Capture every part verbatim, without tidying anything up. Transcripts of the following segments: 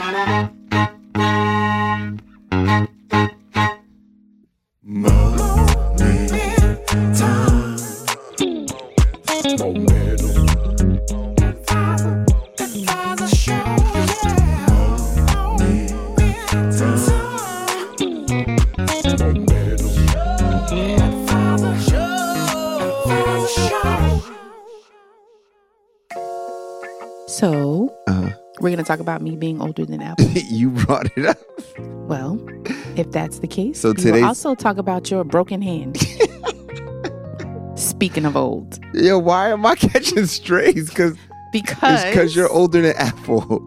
So, Uh, we're going to talk about me being older than Apple. you brought it up. Well, if that's the case, So we today's- will also talk about your broken hand. Speaking of old. Yo, why am I catching strays? Because Because because you're older than Apple.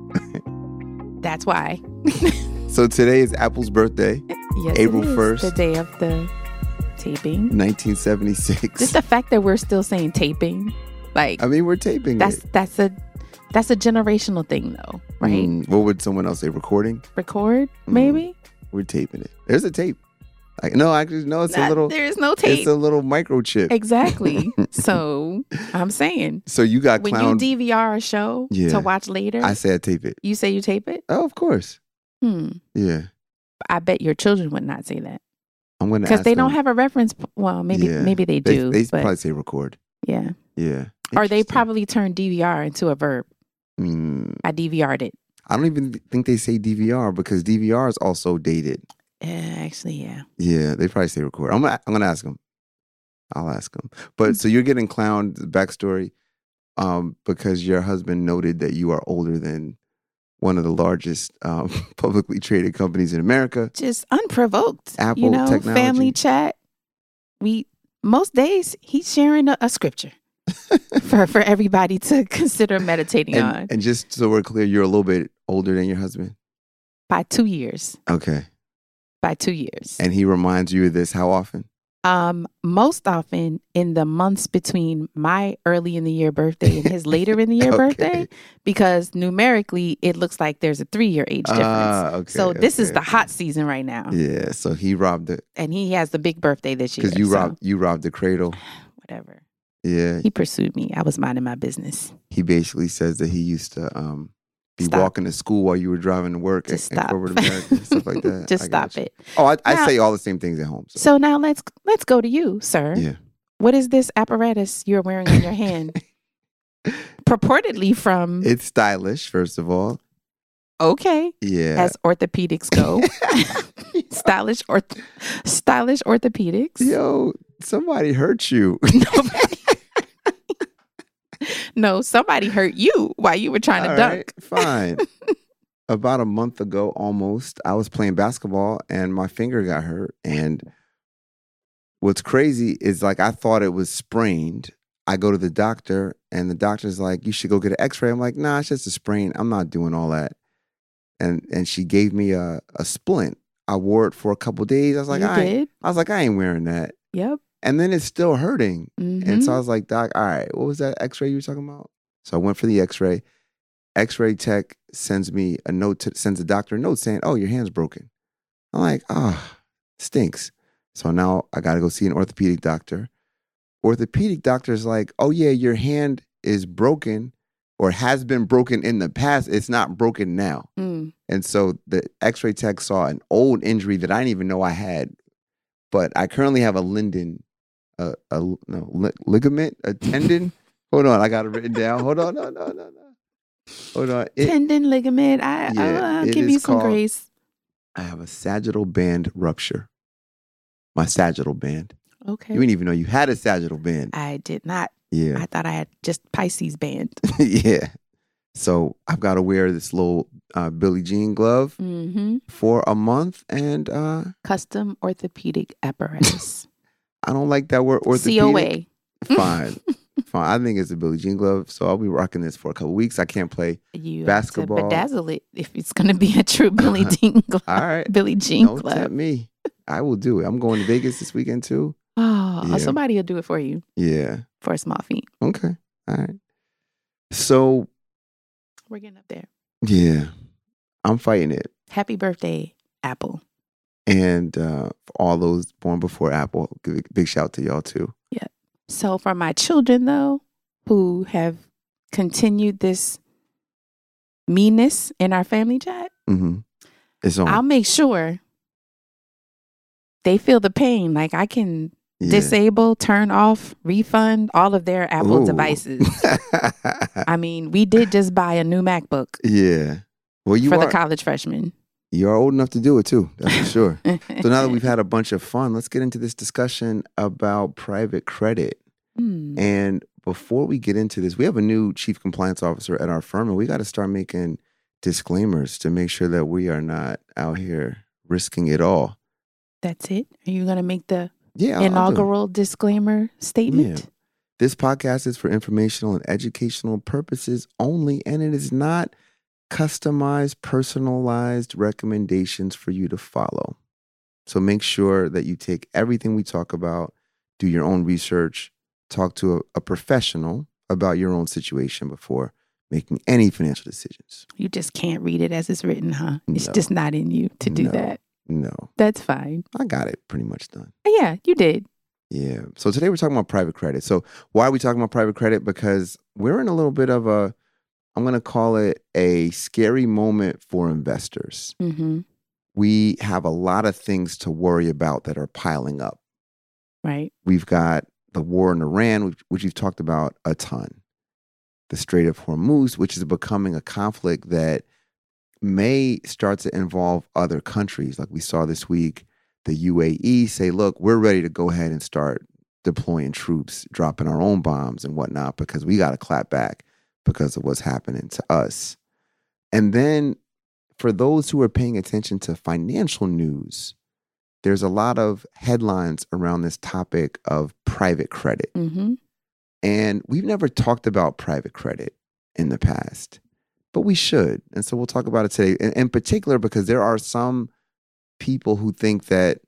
That's why. So today is Apple's birthday, Yes, April it is, first. the day of the taping. nineteen seventy-six. Just the fact that we're still saying taping, like I mean, we're taping that's it. that's a that's a generational thing, though, right? Mm, what would someone else say? Recording? Record, Mm. maybe. We're taping it. There's a tape. Like, no, actually, no. It's a Not- little. there is no tape. It's a little microchip. Exactly. So I'm saying So you got when clown. you D V R a show Yeah. to watch later, I said tape it. you say you tape it. Oh, of course. Hmm. Yeah. I bet your children would not say that I'm gonna because ask they don't them. have a reference. p- Well, maybe Yeah. maybe they They, do, they but probably say record. yeah. Yeah. Or they Interesting. probably turn D V R into a verb. Mm, I D V R'd it. I don't even think they say D V R because D V R is also dated. Uh, actually, yeah. Yeah, they probably say record. I'm gonna, I'm gonna ask them. I'll ask them. But so you're getting clowned. Backstory, um, because your husband noted that you are older than one of the largest um, publicly traded companies in America. Just unprovoked. Apple you know, technology. family chat. We most days he's sharing a, a scripture for for everybody to consider meditating on And, and just so we're clear, you're a little bit older than your husband. by two years. Okay. By two years. And he reminds you of this how often? Um, most often in the months between my early in the year birthday and his later in the year Okay. birthday, because numerically it looks like there's a three year age difference. Ah, okay, so this is okay, the okay. hot season right now, Yeah. So he robbed it and he has the big birthday this year. because you so robbed you robbed the cradle. whatever. Yeah. He pursued me. I was minding my business. He basically says that he used to um, be Stop. walking to school while you were driving to work Just in, in stop. corporate America and stuff like that. Just I stop got you. it. Oh, I, I Now- say all the same things at home. So, So now let's let's go to you, sir. yeah. What is this apparatus you're wearing on your hand? Purportedly from It's stylish, first of all. okay, Yeah. as orthopedics go. stylish orth- stylish orthopedics. Yo, somebody hurt you. Nobody. No, somebody hurt you while you were trying to All dunk. right, fine. About a month ago, almost, I was playing basketball and my finger got hurt. And what's crazy is like I thought it was sprained. I go to the doctor and the doctor's like, "You should go get an X-ray." I'm like, "Nah, it's just a sprain. I'm not doing all that." And and she gave me a, a splint. I wore it for a couple days. I was like, You I, ain't, did? I was like, I ain't wearing that. Yep. And then it's still hurting. And so I Mhm. was like, "Doc, all right, what was that X-ray you were talking about?" So I went for the X-ray. X-ray tech sends me a note, to, sends the doctor a note saying, "Oh, your hand's broken." I'm like, "Ah, stinks." So now I got to go see an orthopedic doctor. Orthopedic doctor's like, "Oh yeah, your hand is broken or has been broken in the past. It's not broken now." Mm. And so the X-ray tech saw an old injury that I didn't even know I had, but I currently have a linden, a, a no, li- ligament, a tendon. Hold on, I got it written down. Hold on, no, no, no, no. Hold on. It, Tendon ligament. I, Yeah, I'll, I'll it give is you some called- grace. I have a sagittal band rupture. My sagittal band. Okay. You didn't even know you had a sagittal band. I did not. Yeah, I thought I had just Pisces band. yeah. So I've got to wear this little uh, Billie Jean glove Mm-hmm. for a month, and uh, Custom orthopedic apparatus. I don't like that word orthopedic. C O A. Fine. Fine. I think it's a Billie Jean glove. So I'll be rocking this for a couple weeks. I can't play. You Basketball. have to bedazzle it if it's going to be a true Billie Jean glove. All right. Billie Jean Don't glove. tempt me. I will do it. I'm going to Vegas this weekend too. Oh, Yeah. somebody will do it for you Yeah. for a small fee. Okay. All right. So, We're getting up there. yeah, I'm fighting it. Happy birthday, Apple. And uh, for all those born before Apple, give a big shout to y'all too. So for my children, though, who have continued this meanness in our family chat, Mm-hmm. It's on. I'll make sure they feel the pain. Like I can yeah. disable, turn off, refund all of their Apple Ooh. devices. I mean, we did just buy a new MacBook. Yeah. Well, you for are, the college freshmen. You're old enough to do it too, that's for sure. So now that we've had a bunch of fun, let's get into this discussion about private credit. Mm. And before we get into this, we have a new chief compliance officer at our firm, and we got to start making disclaimers to make sure that we are not out here risking it all. That's it? Are you going to make the yeah, inaugural disclaimer statement? Yeah. This podcast is for informational and educational purposes only, and it is not customized, personalized recommendations for you to follow. So make sure that you take everything we talk about, do your own research, talk to a, a professional about your own situation before making any financial decisions. You just can't read it as it's written, huh? It's no. just not in you to do no. that. No. That's fine. I got it pretty much done. Yeah, you did. Yeah. So today we're talking about private credit. So why are we talking about private credit? Because we're in a little bit of a, I'm going to call it a scary moment for investors. Mm-hmm. We have a lot of things to worry about that are piling up. Right. We've got the war in Iran, which, which we've talked about a ton. The Strait of Hormuz, which is becoming a conflict that may start to involve other countries. Like we saw this week, the U A E say, look, we're ready to go ahead and start deploying troops, dropping our own bombs and whatnot, because we got to clap back because of what's happening to us. And then for those who are paying attention to financial news, there's a lot of headlines around this topic of private credit. Mm-hmm. And we've never talked about private credit in the past, but we should. And so we'll talk about it today, in, in particular, because there are some people who think that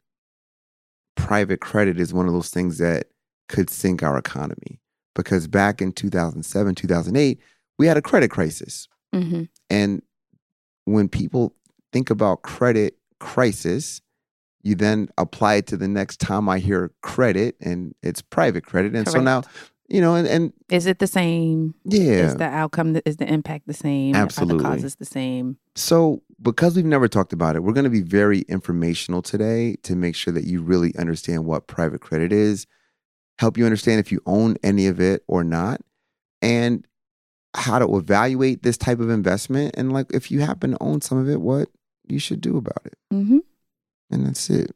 private credit is one of those things that could sink our economy. Because back in two thousand seven, two thousand eight, we had a credit crisis. Mm-hmm. And when people think about credit crisis, you then apply it to the next time I hear credit, and it's private credit. And Correct. So now, you know, and, and is it the same? Yeah. Is the outcome, is the impact the same? Absolutely. Are the causes the same? So because we've never talked about it, we're going to be very informational today to make sure that you really understand what private credit is, help you understand if you own any of it or not, and how to evaluate this type of investment. And like, if you happen to own some of it, what you should do about it. Mm-hmm. And that's it.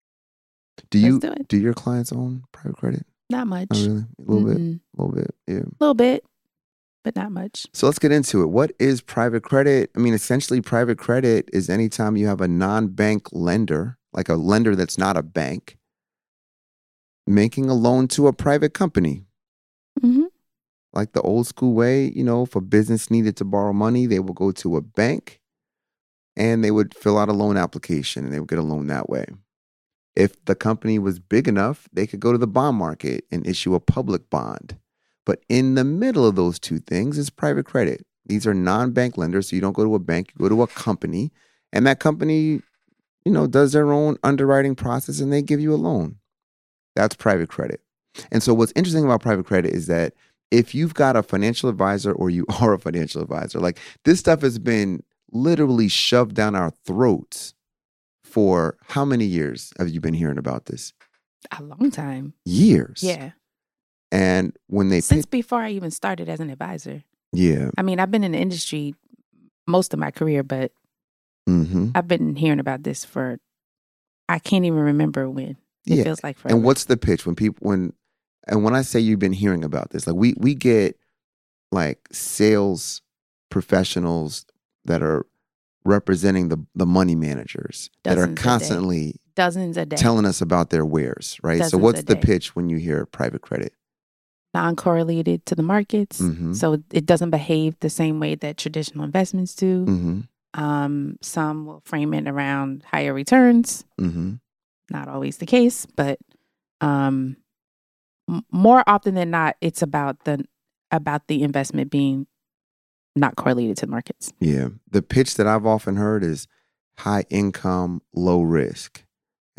Do you, do, do your clients own private credit? Not much. Not really? A little mm-hmm. bit? A little bit, yeah. A little bit, but not much. So let's get into it. What is private credit? I mean, essentially, private credit is anytime you have a non-bank lender, like a lender that's not a bank, making a loan to a private company. Mm-hmm. Like the old school way, you know, if a business needed to borrow money, they would go to a bank and they would fill out a loan application and they would get a loan that way. If the company was big enough, they could go to the bond market and issue a public bond. But in the middle of those two things is private credit. These are non-bank lenders, so you don't go to a bank, you go to a company, and that company, you know, does their own underwriting process and they give you a loan. That's private credit. And so what's interesting about private credit is that if you've got a financial advisor or you are a financial advisor, like this stuff has been literally shoved down our throats for how many years have you been hearing about this? A long time. Years. Yeah. And when they Since pit- before I even started as an advisor. Yeah. I mean, I've been in the industry most of my career, but mm-hmm. I've been hearing about this for, I can't even remember when. It yeah. feels like forever. And what's the pitch when people, when, and when I say you've been hearing about this, like we, we get like sales professionals that are representing the, the money managers Dozens that are constantly Dozens a day. telling us about their wares, right? Dozens so what's the day. pitch when you hear private credit? Non-correlated to the markets. Mm-hmm. So it doesn't behave the same way that traditional investments do. Mm-hmm. Um, some will frame it around higher returns. Mm-hmm. Not always the case, but um, m- more often than not, it's about the about the investment being not correlated to markets. Yeah. The pitch that I've often heard is high income, low risk.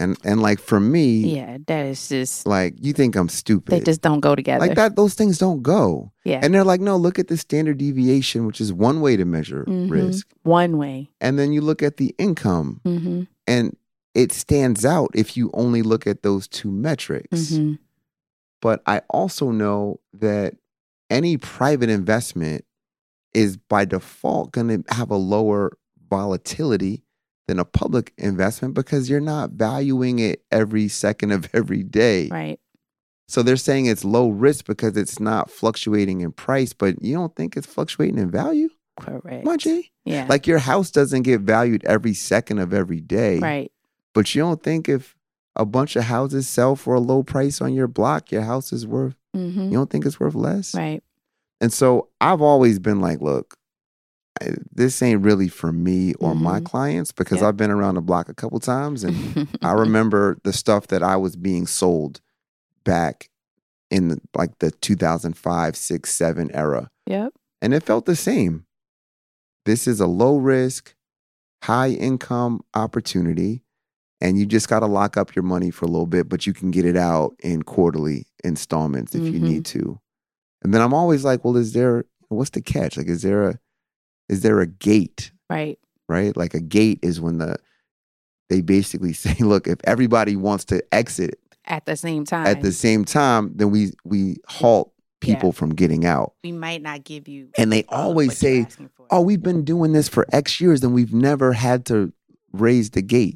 And and like for me, yeah, that is just like you think I'm stupid. They just don't go together. Like that, those things don't go. Yeah. And they're like, no, look at the standard deviation, which is one way to measure mm-hmm. risk. One way. And then you look at the income, mm-hmm. and it stands out if you only look at those two metrics. Mm-hmm. But I also know that any private investment is by default going to have a lower volatility than a public investment because you're not valuing it every second of every day. Right. So they're saying it's low risk because it's not fluctuating in price, but you don't think it's fluctuating in value? Correct. Come on, G. Yeah. Like your house doesn't get valued every second of every day. Right. But you don't think if a bunch of houses sell for a low price on your block, your house is worth, mm-hmm. you don't think it's worth less? Right. And so I've always been like, look, I, this ain't really for me or mm-hmm. my clients because yep. I've been around the block a couple times and I remember the stuff that I was being sold back in the, like the two thousand five, six, seven era. Yep. And it felt the same. This is a low risk, high income opportunity. And you just got to lock up your money for a little bit, but you can get it out in quarterly installments if mm-hmm. you need to. And then I'm always like, well, is there, what's the catch? Like, is there a, is there a gate? Right. Right? Like a gate is when the, they basically say, look, if everybody wants to exit at the same time, at the same time, then we, we halt people yeah. from getting out. We might not give you. And they always say, oh, we've been doing this for X years and we've never had to raise the gate.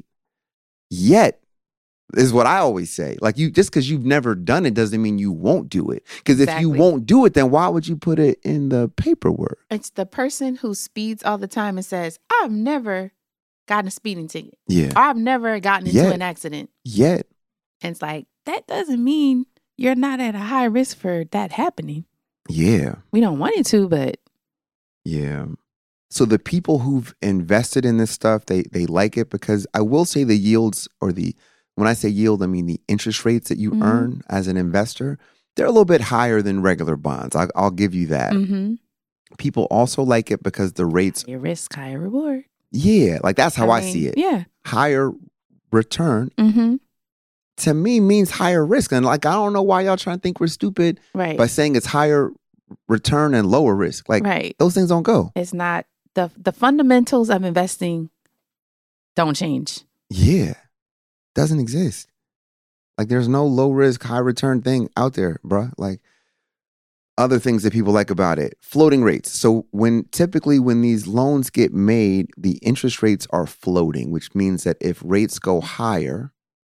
Yet, is what I always say. Like you, just because you've never done it doesn't mean you won't do it. Because exactly. if you won't do it, then why would you put it in the paperwork? It's the person who speeds all the time and says, I've never gotten a speeding ticket. Yeah. Or I've never gotten into Yet. an accident. Yet. And it's like, that doesn't mean you're not at a high risk for that happening. Yeah. We don't want it to, but. Yeah. So the people who've invested in this stuff, they they like it because I will say the yields or the, when I say yield, I mean the interest rates that you mm-hmm. earn as an investor, they're a little bit higher than regular bonds. I, I'll give you that. Mm-hmm. People also like it because the rates. Higher risk, higher reward. Yeah, like that's how I, I mean, see it. Yeah. Higher return mm-hmm. to me means higher risk. And like, I don't know why y'all trying to think we're stupid right. by saying it's higher return and lower risk. Like right. those things don't go. It's not. The the fundamentals of investing don't change. Yeah. Doesn't exist. Like there's no low risk, high return thing out there, bruh. Like other things that people like about it. Floating rates. So when typically when these loans get made, the interest rates are floating, which means that if rates go higher,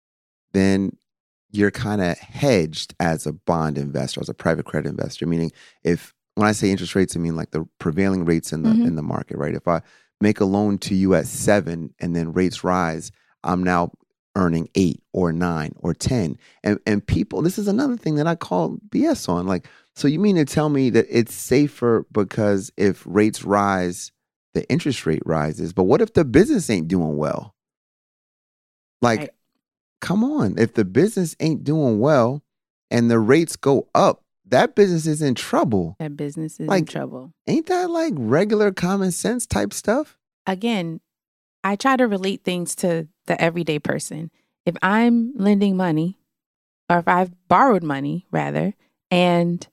then you're kind of hedged as a bond investor, as a private credit investor. Meaning if when I say interest rates, I mean like the prevailing rates in the mm-hmm. in the market, right? If I make a loan to you at seven and then rates rise, I'm now earning eight or nine or ten. And and people, this is another thing that I call B S on. Like, so you mean to tell me that it's safer because if rates rise, the interest rate rises. But what if the business ain't doing well? Like, right. Come on. If the business ain't doing well and the rates go up, that business is in trouble. That business is like, in trouble. Ain't that like regular common sense type stuff? Again, I try to relate things to the everyday person. If I'm lending money, or if I've borrowed money, rather, and,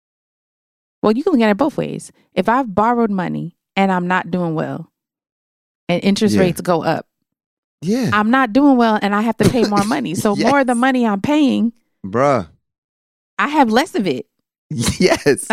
well, you can look at it both ways. If I've borrowed money and I'm not doing well, and interest yeah. rates go up, yeah, I'm not doing well and I have to pay more money. So yes. more of the money I'm paying, bruh, I have less of it. Yes.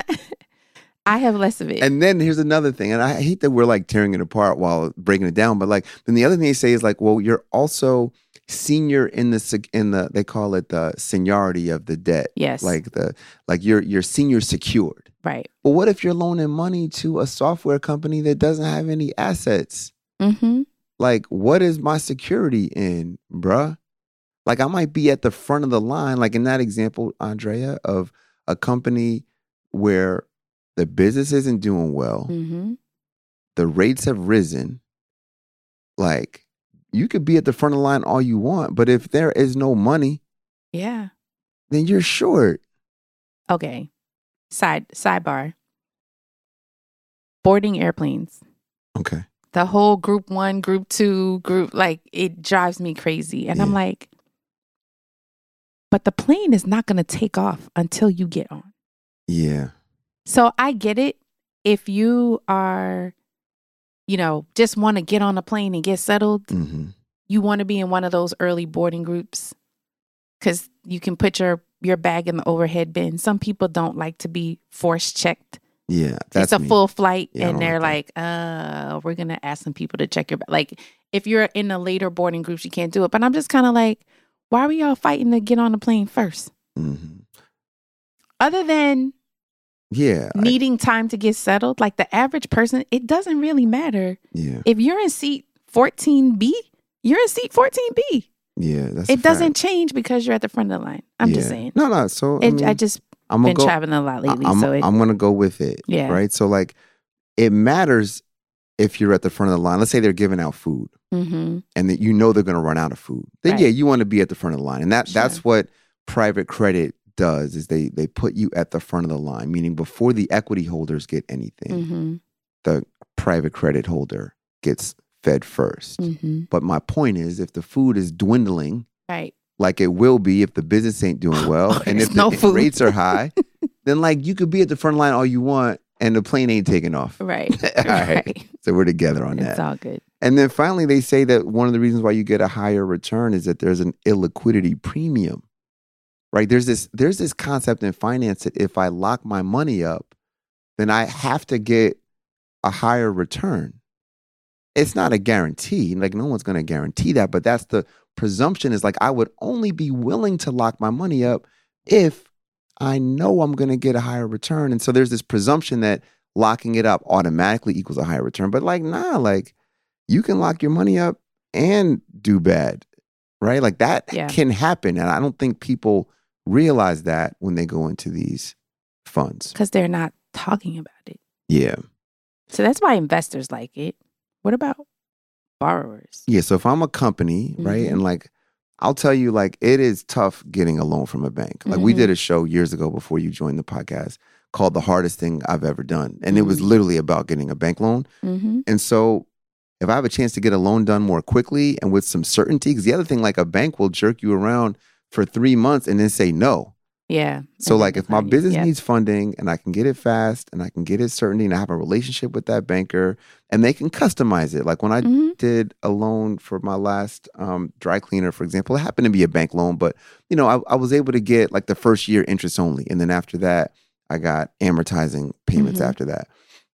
I have less of it. And then here's another thing. And I hate that we're like tearing it apart while breaking it down. But like, then the other thing they say is like, well, you're also senior in the, in the, they call it the seniority of the debt. Yes. Like the, like you're, you're senior secured. Right. But what if you're loaning money to a software company that doesn't have any assets? Mm-hmm. Like, what is my security in, bruh? Like I might be at the front of the line, like in that example, Andrea, of a company where the business isn't doing well. Mm-hmm. The rates have risen. Like you could be at the front of the line all you want, but if there is no money, yeah, then you're short. Okay. Side sidebar. Boarding airplanes. Okay. The whole group one, group two, group, like, it drives me crazy. And yeah. I'm like, but the plane is not going to take off until you get on. Yeah. So I get it. If you are, you know, just want to get on a plane and get settled, mm-hmm. you want to be in one of those early boarding groups because you can put your, your bag in the overhead bin. Some people don't like to be force checked. Yeah, that's it's a me. full flight, yeah, and they're like, like, "Uh, we're gonna ask some people to check your bag." Like, if you're in the later boarding groups, you can't do it. But I'm just kind of like, why were y'all fighting to get on the plane first? Mm-hmm. Other than yeah, needing I, time to get settled, like the average person, it doesn't really matter. Yeah, if you're in seat fourteen B, you're in seat fourteen B. Yeah, that's it doesn't change because you're at the front of the line. I'm yeah. just saying. No, no. So I, it, mean, I just. I'm been go, traveling a lot lately, I'm, so it, I'm gonna go with it. Yeah. Right. So like, it matters if you're at the front of the line. Let's say they're giving out food, mm-hmm. and that you know they're gonna run out of food. Then right. yeah, you want to be at the front of the line, and that sure. that's what private credit does. Is they they put you at the front of the line, meaning before the equity holders get anything, mm-hmm. the private credit holder gets fed first. Mm-hmm. But my point is, if the food is dwindling, right. like it will be if the business ain't doing well, and if no the food. rates are high, then like you could be at the front line all you want, and the plane ain't taking off. Right. all right. right. So we're together on it's that. It's all good. And then finally, they say that one of the reasons why you get a higher return is that there's an illiquidity premium. Right? There's this there's this concept in finance that if I lock my money up, then I have to get a higher return. It's not a guarantee. Like no one's going to guarantee that, but that's the presumption is like I would only be willing to lock my money up if I know I'm going to get a higher return. And so there's this presumption that locking it up automatically equals a higher return. But like, nah, like you can lock your money up and do bad, right? Like that yeah. can happen. And I don't think people realize that when they go into these funds. Because they're not talking about it. Yeah. So that's why investors like it. What about borrowers? Yeah. So if I'm a company, mm-hmm. right, and like, I'll tell you, like, it is tough getting a loan from a bank. Like, mm-hmm. we did a show years ago before you joined the podcast called The Hardest Thing I've Ever Done. And mm-hmm. it was literally about getting a bank loan. Mm-hmm. And so if I have a chance to get a loan done more quickly and with some certainty, because the other thing, like, a bank will jerk you around for three months and then say no. Yeah. So like if my business yep. needs funding and I can get it fast and I can get it certainty and I have a relationship with that banker and they can customize it. Like when I mm-hmm. did a loan for my last um, dry cleaner, for example, it happened to be a bank loan, but you know, I, I was able to get like the first year interest only. And then after that, I got amortizing payments mm-hmm. after that.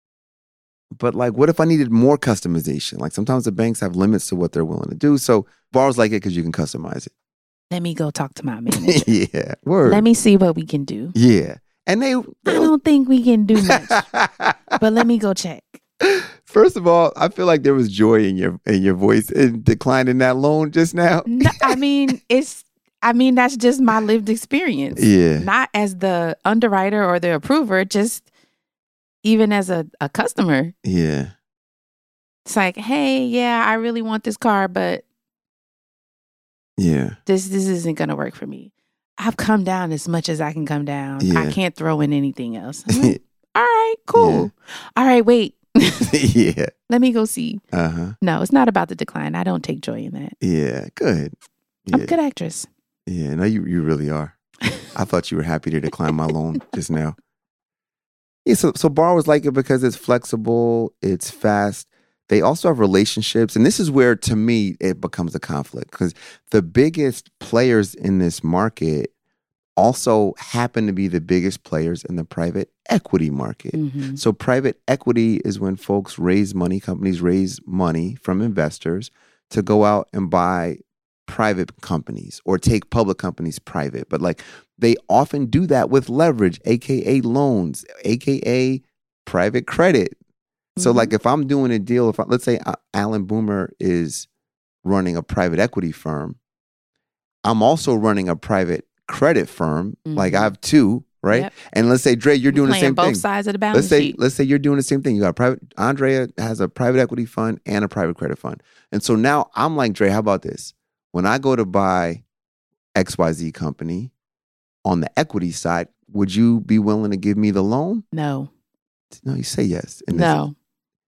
But like, what if I needed more customization? Like sometimes the banks have limits to what they're willing to do. So borrowers like it because you can customize it. Let me go talk to my manager. yeah. Word. Let me see what we can do. Yeah. And they, they I don't think we can do much. But let me go check. First of all, I feel like there was joy in your in your voice in declining that loan just now. No, I mean, it's I mean, that's just my lived experience. Yeah. Not as the underwriter or the approver, just even as a, a customer. Yeah. It's like, hey, yeah, I really want this car, but Yeah. This this isn't going to work for me. I've come down as much as I can come down. Yeah. I can't throw in anything else. Like, all right, cool. Yeah. All right, wait. yeah. Let me go see. Uh-huh. No, it's not about the decline. I don't take joy in that. Yeah, good. Yeah. I'm a good actress. Yeah, no, you, you really are. I thought you were happy to decline my loan just now. Yeah, so, so borrowers like it because it's flexible, it's fast. They also have relationships. And this is where, to me, it becomes a conflict because the biggest players in this market also happen to be the biggest players in the private equity market. Mm-hmm. So private equity is when folks raise money, companies raise money from investors to go out and buy private companies or take public companies private. But like they often do that with leverage, A K A loans, A K A private credit. So mm-hmm. like if I'm doing a deal, if I, let's say Alan Boomer is running a private equity firm, I'm also running a private credit firm. Mm-hmm. Like I have two, right? Yep. And let's say Dre, you're doing you're the same both thing. Both sides of the balance let's say, sheet. Let's say you're doing the same thing. You got a private. Andrea has a private equity fund and a private credit fund, and so now I'm like, Dre, how about this? When I go to buy X Y Z company on the equity side, would you be willing to give me the loan? No. No, you say yes. No.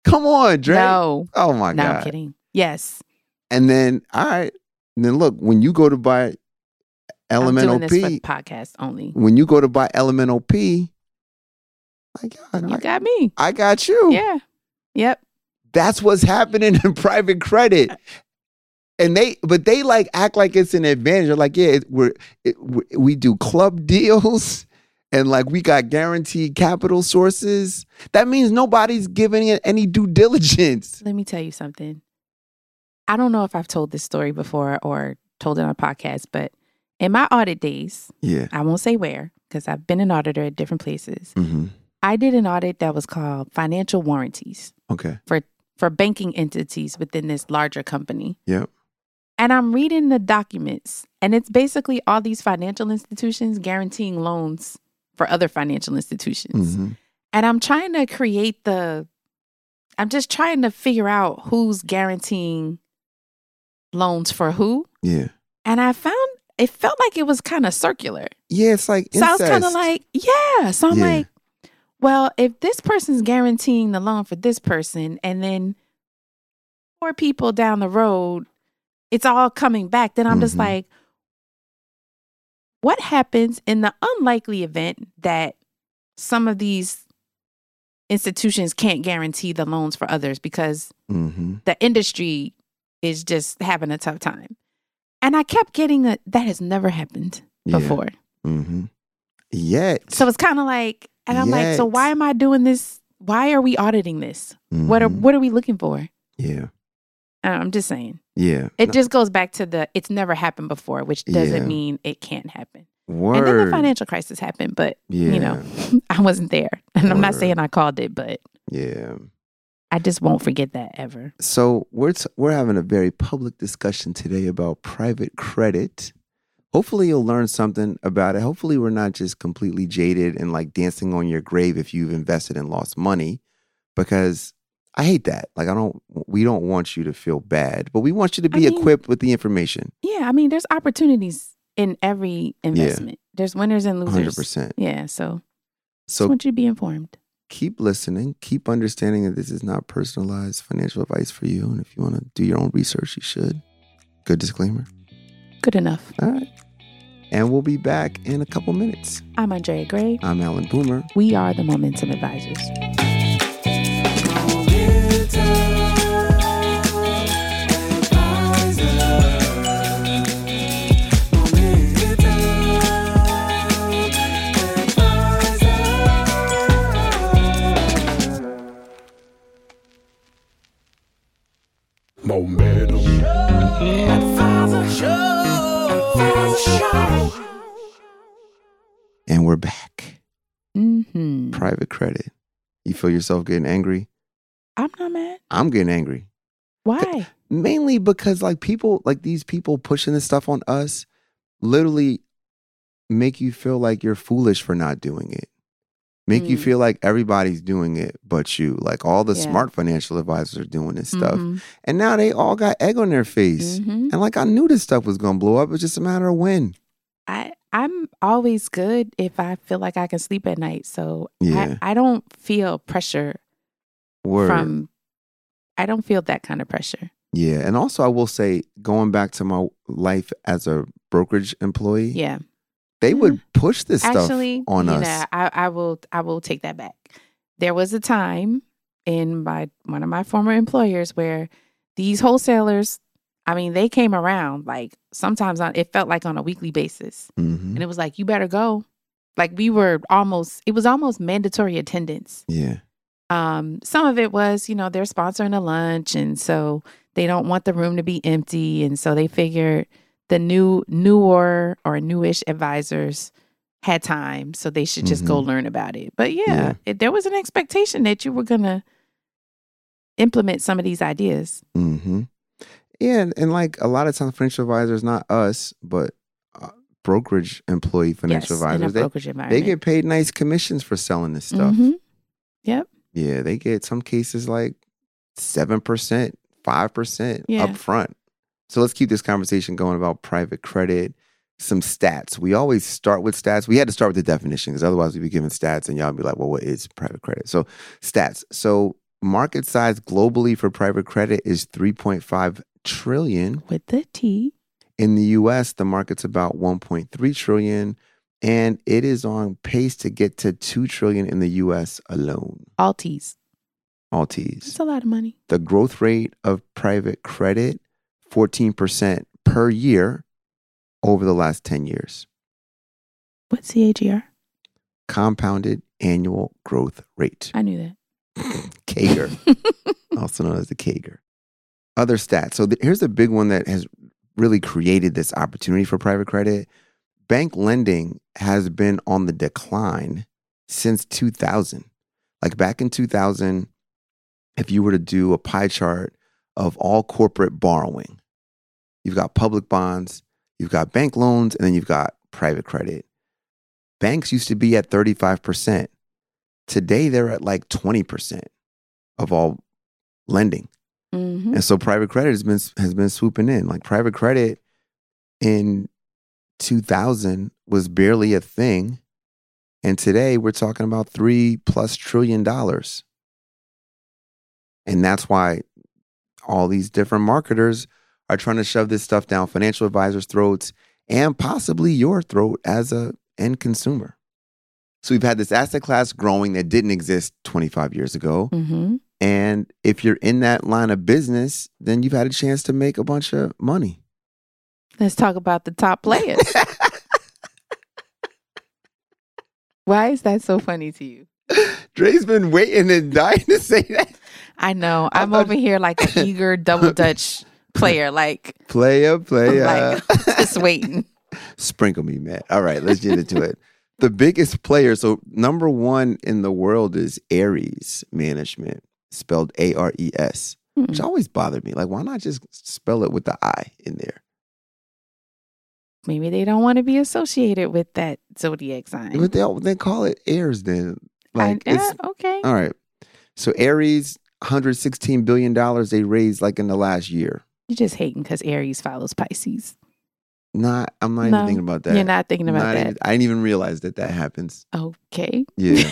Come on, Dre. No. Oh my no, God. I'm kidding. Yes. And then, all right. And then look, when you go to buy Elemental I'm doing P, this for podcast only. when you go to buy Elemental P, like, God, You I, got me. I got you. Yeah. Yep. That's what's happening in private credit. And they, but they like act like it's an advantage. They're like, yeah, it, we're, it, we we do club deals and like we got guaranteed capital sources. That means nobody's giving it any due diligence. Let me tell you something. I don't know if I've told this story before or told it on a podcast, but in my audit days, Yeah. I won't say where because I've been an auditor at different places. Mm-hmm. I did an audit that was called financial warranties Okay. for, for banking entities within this larger company. Yep. And I'm reading the documents, and it's basically all these financial institutions guaranteeing loans for other financial institutions. Mm-hmm. And I'm trying to create the, I'm just trying to figure out who's guaranteeing loans for who. Yeah. And I found it felt like it was kind of circular. Yeah, it's like So I incest. was kind of like, yeah. So I'm Yeah. like, well, if this person's guaranteeing the loan for this person, and then four people down the road, it's all coming back, then I'm just Mhm. like, what happens in the unlikely event that some of these institutions can't guarantee the loans for others because Mm-hmm. the industry is just having a tough time? And I kept getting a, that has never happened Yeah. before. Mm-hmm. Yet. So it's kind of like, and I'm like, so Yet. why am I doing this? Why are we auditing this? What are Mhm. what are we looking for? Yeah. Uh, I'm just saying. Yeah. It No, just goes back to the it's never happened before, which doesn't Yeah. mean it can't happen. word. And then the financial crisis happened, but Yeah. you know, I wasn't there. And I'm not Word. saying I called it, but Yeah. I just won't forget that ever. So we're t- we're having a very public discussion today about private credit. Hopefully you'll learn something about it. Hopefully we're not just completely jaded and like dancing on your grave if you've invested and lost money, because I hate that. Like I don't we don't want you to feel bad, but we want you to be I mean- equipped with the information. Yeah, I mean, there's opportunities in every investment. There's winners and one losers. hundred percent. Yeah, so just So want you to be informed. keep listening, keep understanding that this is not personalized financial advice for you. And if you want to do your own research, you should. Good disclaimer. Good enough. All right. And we'll be back in a couple minutes. I'm Andrea Gray. I'm Alan Boomer. We are the Momentum Advisors. Momentum. And we're back. Mm-hmm. Private credit. You feel yourself getting angry? I'm not mad. I'm getting angry. Why? Mainly because like people, like these people pushing this stuff on us literally make you feel like you're foolish for not doing it. Make you Mm. feel like everybody's doing it but you. Like all the Yeah. smart financial advisors are doing this stuff. Mhm. And now they all got egg on their face. Mhm. And like I knew this stuff was gonna blow up. It's just a matter of when. I I'm always good if I feel like I can sleep at night. So Yeah. I, I don't feel pressure Word. from I don't feel that kind of pressure. Yeah. And also I will say, going back to my life as a brokerage employee, Yeah. they would push this Actually, stuff on you us. know, I, I will I will take that back. There was a time in my one of my former employers where these wholesalers, I mean, they came around like sometimes on it felt like on a weekly basis. Mhm. And it was like, you better go. Like we were almost it was almost mandatory attendance. Yeah. Um, some of it was, you know, they're sponsoring a lunch, and so they don't want the room to be empty, and so they figured the new newer or newish advisors had time, so they should just go learn about it. But yeah, Yeah. It, there was an expectation that you were gonna implement some of these ideas. Mm-hmm. Yeah, and, and like a lot of times, financial advisors, not us, but uh, brokerage employee financial yes, in a advisors, they, brokerage they environment. get paid nice commissions for selling this stuff. Mhm. Yep. Yeah, they get some cases like seven percent, five percent Yeah. up front. So let's keep this conversation going about private credit. Some stats. We always start with stats. We had to start with the definition because otherwise we'd be giving stats and y'all would be like, well, what is private credit? So stats. So market size globally for private credit is three point five trillion. With the T. In the U S, the market's about one point three trillion, and it is on pace to get to two trillion in the U S alone. All T's. All T's. That's a lot of money. The growth rate of private credit, fourteen percent per year over the last ten years. What's C A G R? Compounded annual growth rate. I knew that. C A G R, also known as the C A G R. Other stats. So th- here's a big one that has really created this opportunity for private credit. Bank lending has been on the decline since two thousand. Like back in two thousand, if you were to do a pie chart of all corporate borrowing, you've got public bonds, you've got bank loans, and then you've got private credit. Banks used to be at thirty-five percent. Today, they're at like twenty percent of all lending. Mm-hmm. And so private credit has been has been swooping in. Like private credit in two thousand was barely a thing. And today we're talking about three plus trillion dollars. And that's why all these different marketers are trying to shove this stuff down financial advisors' throats and possibly your throat as a end consumer. So we've had this asset class growing that didn't exist twenty-five years ago. Mm-hmm. And if you're in that line of business, then you've had a chance to make a bunch of money. Let's talk about the top players. Why is that so funny to you? Dre's been waiting and dying to say that. I know. I'm over here like an eager double Dutch player. Like player, player. Like, just waiting. Sprinkle me, man. All right, let's get into it. The biggest player, so number one in the world is Ares Management, spelled A R E S, mm-hmm. which always bothered me. Like, why not just spell it with the I in there? Maybe they don't want to be associated with that zodiac sign. But they, they call it Aries then. Like, I, it's, uh, okay. All right. So Aries, one hundred sixteen billion dollars they raised like in the last year. You're just hating because Aries follows Pisces. Not, I'm not no, even thinking about that. You're not thinking about not that. Even, I didn't even realize that that happens. Okay. Yeah.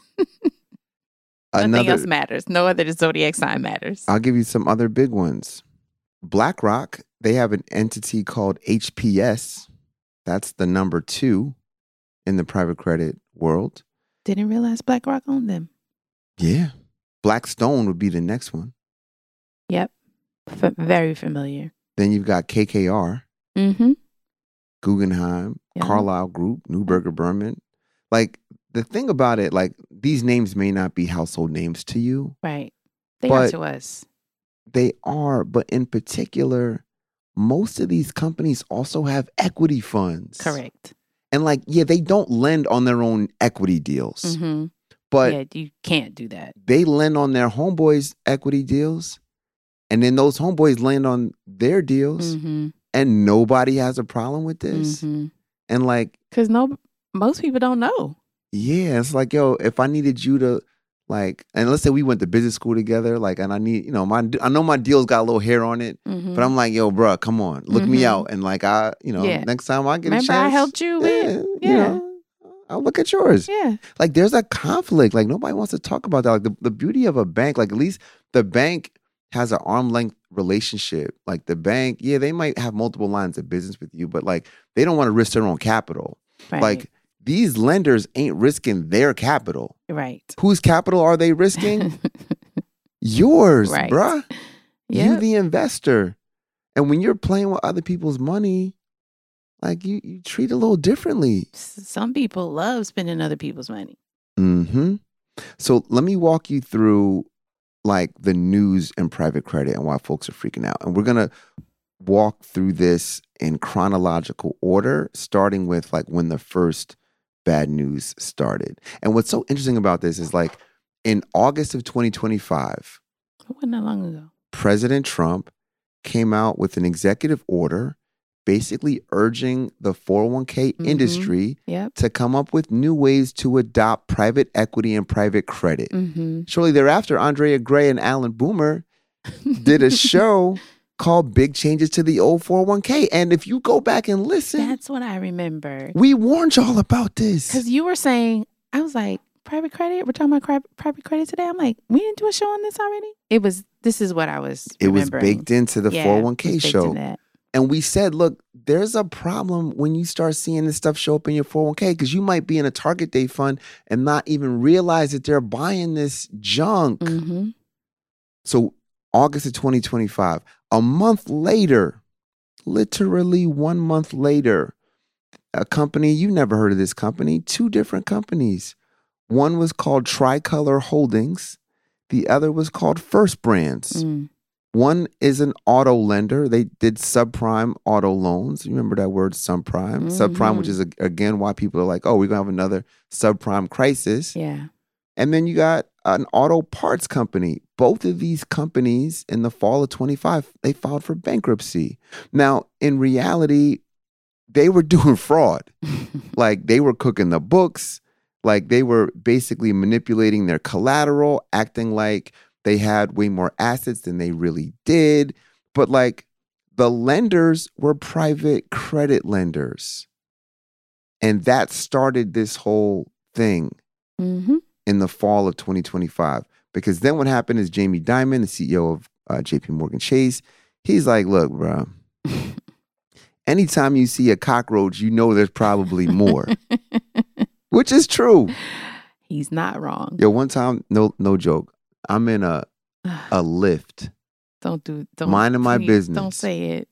Nothing Another, else matters. No other zodiac sign matters. I'll give you some other big ones. BlackRock, they have an entity called H P S. That's the number two in the private credit world. Didn't realize BlackRock owned them. Yeah. Blackstone would be the next one. Yep. F- very familiar. Then you've got K K R. Mm-hmm. Guggenheim, yeah. Carlyle Group, Neuberger Berman. Like, the thing about it, like, these names may not be household names to you. Right. They are to us. They are, but in particular, most of these companies also have equity funds. Correct. And like, yeah, they don't lend on their own equity deals. Mm-hmm. But yeah, you can't do that. They lend on their homeboys' equity deals. And then those homeboys lend on their deals. Mm-hmm. And nobody has a problem with this. Mm-hmm. And like, because no, most people don't know. Yeah, it's like, yo, if I needed you to, like, and let's say we went to business school together, like, and I need, you know, my, I know my deal's got a little hair on it, mm-hmm. but I'm like, yo, bro, come on, look mm-hmm. me out, and like, I, you know, yeah. next time I get Remember a chance, I helped you with, yeah, you know, I'll look at yours. Yeah, like, there's a conflict, like, nobody wants to talk about that. Like, the, the beauty of a bank, like, at least the bank has an arm length relationship. Like, the bank, yeah, they might have multiple lines of business with you, but like, they don't want to risk their own capital. Right. Like, these lenders ain't risking their capital. Right. Whose capital are they risking? Yours, right. bruh. Yep. You the investor. And when you're playing with other people's money, like, you, you treat it a little differently. Some people love spending other people's money. Mm-hmm. So let me walk you through, like, the news and private credit and why folks are freaking out. And we're going to walk through this in chronological order, starting with, like, when the first bad news started. And what's so interesting about this is, like, in August of twenty twenty-five, it wasn't that long ago, President Trump came out with an executive order basically urging the four oh one k mm-hmm. industry yep. to come up with new ways to adopt private equity and private credit. Mm-hmm. Shortly thereafter, Andrea Gray and Alan Boomer did a show called Big Changes to the Old four oh one k. And if you go back and listen, that's what I remember. We warned y'all about this. Because you were saying, I was like, private credit. We're talking about cri- private credit today. I'm like, we didn't do a show on this already. It was. This is what I was. It was baked into the yeah, four oh one k show. And we said, look, there's a problem when you start seeing this stuff show up in your four oh one k because you might be in a target date fund and not even realize that they're buying this junk. Mm-hmm. So August of twenty twenty-five, a month later, literally one month later, a company, you never heard of this company, two different companies. One was called Tricolor Holdings. The other was called First Brands. Mm. One is an auto lender. They did subprime auto loans. You remember that word, subprime? Mm-hmm. Subprime, which is, again, why people are like, oh, we're going to have another subprime crisis. Yeah. And then you got an auto parts company. Both of these companies in the fall of twenty-five, they filed for bankruptcy. Now, in reality, they were doing fraud. Like, they were cooking the books. Like, they were basically manipulating their collateral, acting like they had way more assets than they really did. But like the lenders were private credit lenders. And that started this whole thing mm-hmm. in the fall of twenty twenty-five. Because then what happened is Jamie Dimon, the C E O of uh, J P Morgan Chase, he's like, look, bro, anytime you see a cockroach, you know there's probably more. Which is true. He's not wrong. Yo, one time, no, no joke. I'm in a a lift. Don't do don't minding my please, business. Don't say it.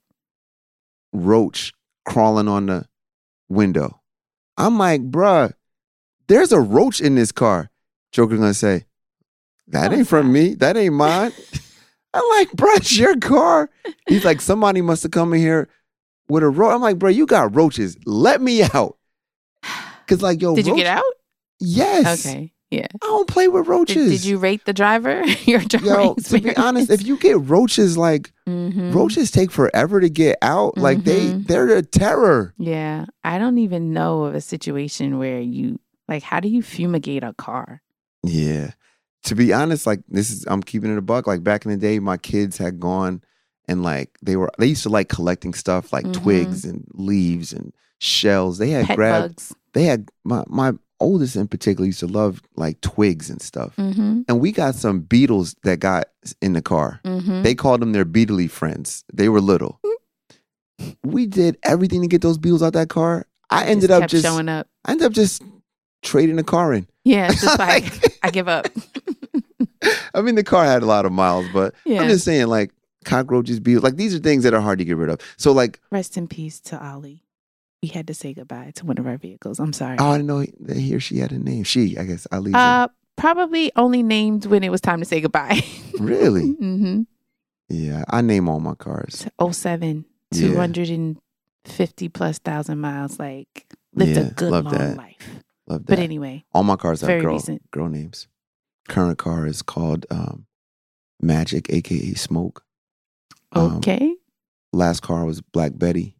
Roach crawling on the window. I'm like, bruh, there's a roach in this car. Joker gonna say, that no, ain't from not. me. That ain't mine. I'm like, bruh, it's your car. He's like, somebody must have come in here with a roach. I'm like, bruh, you got roaches. Let me out. Cause like, yo, did roach- you get out? Yes. Okay. Yeah. I don't play with roaches. Did, did you rate the driver? Your driver Yo, experience? to be honest, if you get roaches, like mm-hmm. roaches take forever to get out. Like mm-hmm. they, they're a terror. Yeah. I don't even know of a situation where you, like, how do you fumigate a car? Yeah. To be honest, like this is, I'm keeping it a buck. Like back in the day, my kids had gone and like they were, they used to like collecting stuff like mm-hmm. twigs and leaves and shells. They had Pet grabbed, bugs. they had, my, my oldest in particular used to love like twigs and stuff. Mm-hmm. And we got some beetles that got in the car. Mm-hmm. They called them their beetly friends. They were little. We did everything to get those beetles out that car. I ended just up kept just showing up. I ended up just trading the car in. Yeah, it's just like I give up. I mean, the car had a lot of miles, but yeah. I'm just saying, like cockroaches, beetles, like these are things that are hard to get rid of. So, like, rest in peace to Ali. We had to say goodbye to one of our vehicles. I'm sorry. Oh, I didn't know that he or she had a name. She, I guess, Ali. Uh, probably only named when it was time to say goodbye. Really? Mm-hmm. Yeah, I name all my cars. oh seven, two hundred fifty plus thousand miles. Like, lived yeah, a good love long that. life. Love that. But anyway. All my cars have girl, recent. girl names. Current car is called um, Magic, a k a. Smoke. Um, Okay. Last car was Black Betty.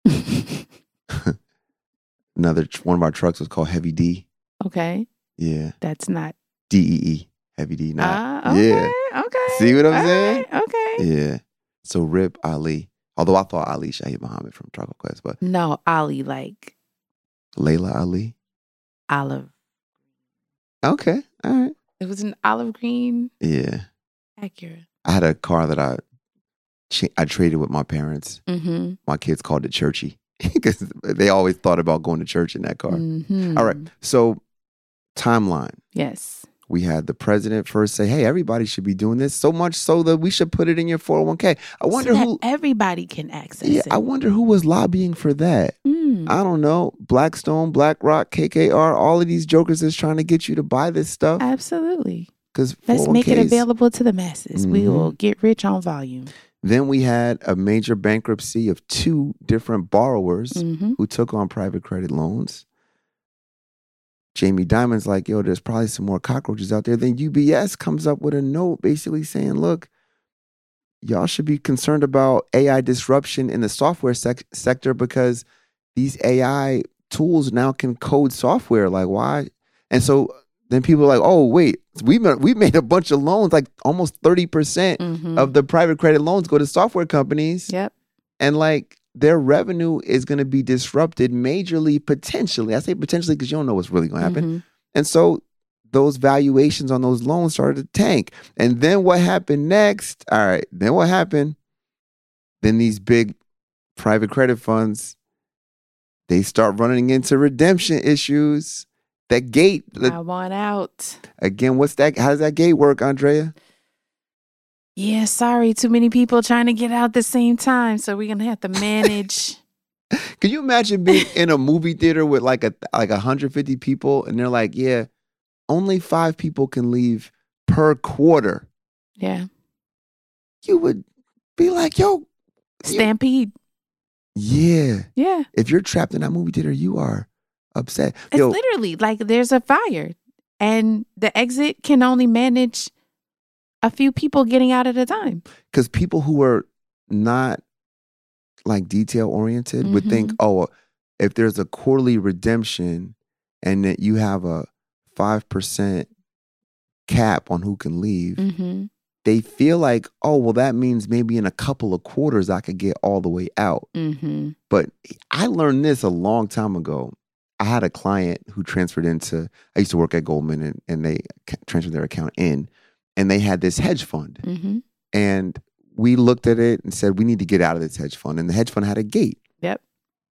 Another one of our trucks was called Heavy D. Okay. Yeah. That's not D E E. Heavy D. Not. Uh, okay, yeah. Okay. See what I'm All saying? Right, okay. Yeah. So Rip Ali. Although I thought Ali Shaheed Muhammad from Trucker Quest, but no, Ali like Layla Ali. Olive. Okay. All right. It was an olive green. Yeah. Accurate. I had a car that I I traded with my parents. Mm-hmm. My kids called it Churchy because they always thought about going to church in that car. Mm-hmm. All right. So timeline. Yes. We had the president first say, hey, everybody should be doing this, so much so that we should put it in your four oh one k. I wonder so that who everybody can access yeah, it. I wonder who was lobbying for that. Mm. I don't know. Blackstone, BlackRock, K K R, all of these jokers is trying to get you to buy this stuff. Absolutely. Because let's make it available to the masses. Mm-hmm. We will get rich on volume. Then we had a major bankruptcy of two different borrowers mm-hmm. who took on private credit loans. Jamie Dimon's like, yo, there's probably some more cockroaches out there. Then U B S comes up with a note basically saying, look, y'all should be concerned about A I disruption in the software sec- sector because these A I tools now can code software. Like, why? And so then people are like, oh, wait, we made, we made a bunch of loans, like almost thirty percent mm-hmm. of the private credit loans go to software companies. Yep. And like their revenue is going to be disrupted majorly, potentially. I say potentially because you don't know what's really going to happen. Mm-hmm. And so those valuations on those loans started to tank. And then what happened next? All right, then what happened? Then these big private credit funds, they start running into redemption issues. That gate. I want out. Again, what's that? How does that gate work, Andrea? Yeah, sorry. Too many people trying to get out at the same time. So we're going to have to manage. Can you imagine being in a movie theater with like a like one hundred fifty people and they're like, yeah, only five people can leave per quarter. Yeah. You would be like, yo. Stampede. You, yeah. Yeah. If you're trapped in that movie theater, you are upset. It's yo, literally like there's a fire and the exit can only manage a few people getting out at a time. Because people who are not like detail oriented mm-hmm. would think, oh, if there's a quarterly redemption and that you have a five percent cap on who can leave, mm-hmm. they feel like, oh, well, that means maybe in a couple of quarters I could get all the way out. Mm-hmm. But I learned this a long time ago. I had a client who transferred into, I used to work at Goldman and, and they transferred their account in and they had this hedge fund. Mm-hmm. And we looked at it and said, we need to get out of this hedge fund. And the hedge fund had a gate. Yep.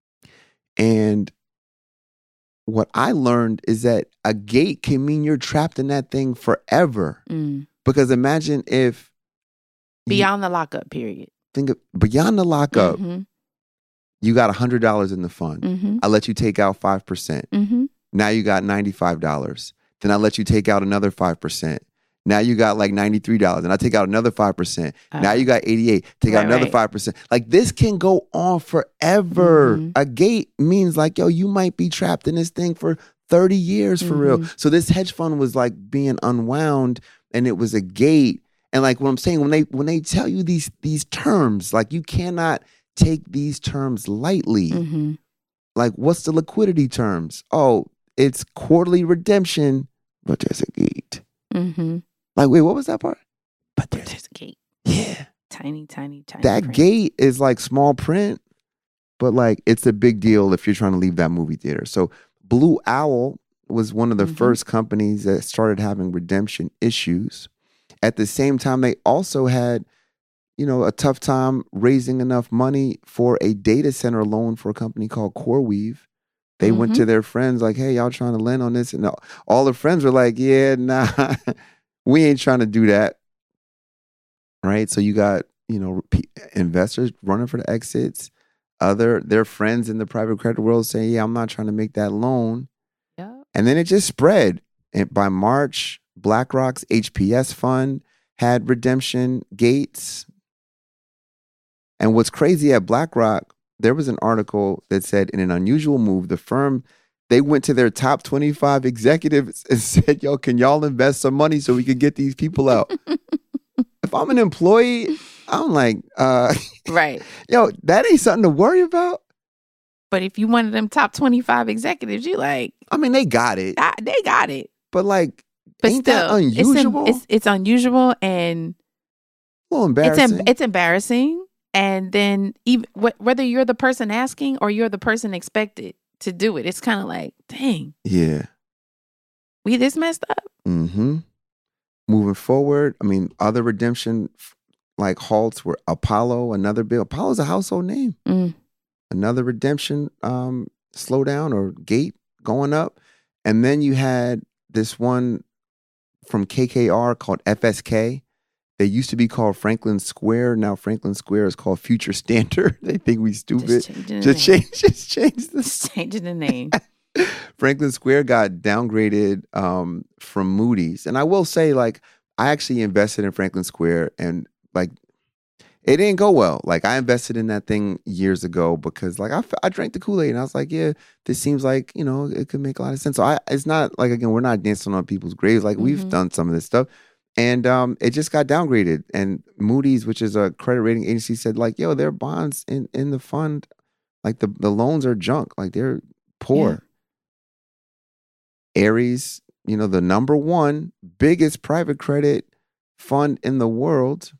And what I learned is that a gate can mean you're trapped in that thing forever. Mm. Because imagine if... Beyond you, the lockup period. Think of, beyond the lockup, mm-hmm. you got one hundred dollars in the fund. Mm-hmm. I let you take out five percent. Mm-hmm. Now you got ninety-five dollars. Then I let you take out another five percent. Now you got like ninety-three dollars. And I take out another five percent. Uh, now you got eighty-eight. Take right, out another right. five percent. Like this can go on forever. Mm-hmm. A gate means like, yo, you might be trapped in this thing for thirty years for mm-hmm. real. So this hedge fund was like being unwound and it was a gate. And like what I'm saying, when they when they tell you these these terms, like you cannot take these terms lightly. Mm-hmm. Like what's the liquidity terms? Oh, it's quarterly redemption, but there's a gate. Mm-hmm. Like, wait, what was that part? But there's, there's a gate. Yeah. Tiny, tiny, tiny. That print. Gate is like small print, but like it's a big deal if you're trying to leave that movie theater. So Blue Owl was one of the mm-hmm. first companies that started having redemption issues. At the same time, they also had, you know, a tough time raising enough money for a data center loan for a company called CoreWeave. They mm-hmm. went to their friends like, hey, y'all trying to lend on this? And all the friends were like, yeah, nah, we ain't trying to do that. Right? So you got, you know, p- investors running for the exits. Other, their friends in the private credit world saying, yeah, I'm not trying to make that loan. Yeah. And then it just spread. And by March, BlackRock's H P S fund had redemption gates. And what's crazy at BlackRock, there was an article that said in an unusual move, the firm, they went to their top twenty-five executives and said, yo, can y'all invest some money so we can get these people out? If I'm an employee, I'm like, uh, right. Yo, that ain't something to worry about. But if you one of them top twenty-five executives, you like. I mean, they got it. I, they got it. But like, but ain't still, that unusual? It's, it's, it's unusual and a little embarrassing. It's, it's embarrassing. And then even wh- whether you're the person asking or you're the person expected to do it, it's kind of like, dang. Yeah. We this messed up. Mm-hmm. Moving forward, I mean, other redemption like halts were Apollo, another bill. Apollo's a household name. Mm. Another redemption um, slowdown or gate going up. And then you had this one from K K R called F S K. They used to be called Franklin Square. Now Franklin Square is called Future Standard. They think we stupid. Just, just change, just change the just changing the name. Franklin Square got downgraded um, from Moody's, and I will say, like, I actually invested in Franklin Square, and like, it didn't go well. Like, I invested in that thing years ago because, like, I, I drank the Kool-Aid, and I was like, yeah, this seems like, you know, it could make a lot of sense. So I, it's not like, again, we're not dancing on people's graves. Like, mm-hmm. we've done some of this stuff. And um, it just got downgraded. And Moody's, which is a credit rating agency, said like, yo, their bonds in, in the fund, like the, the loans are junk. Like they're poor. Yeah. Ares, you know, the number one biggest private credit fund in the world,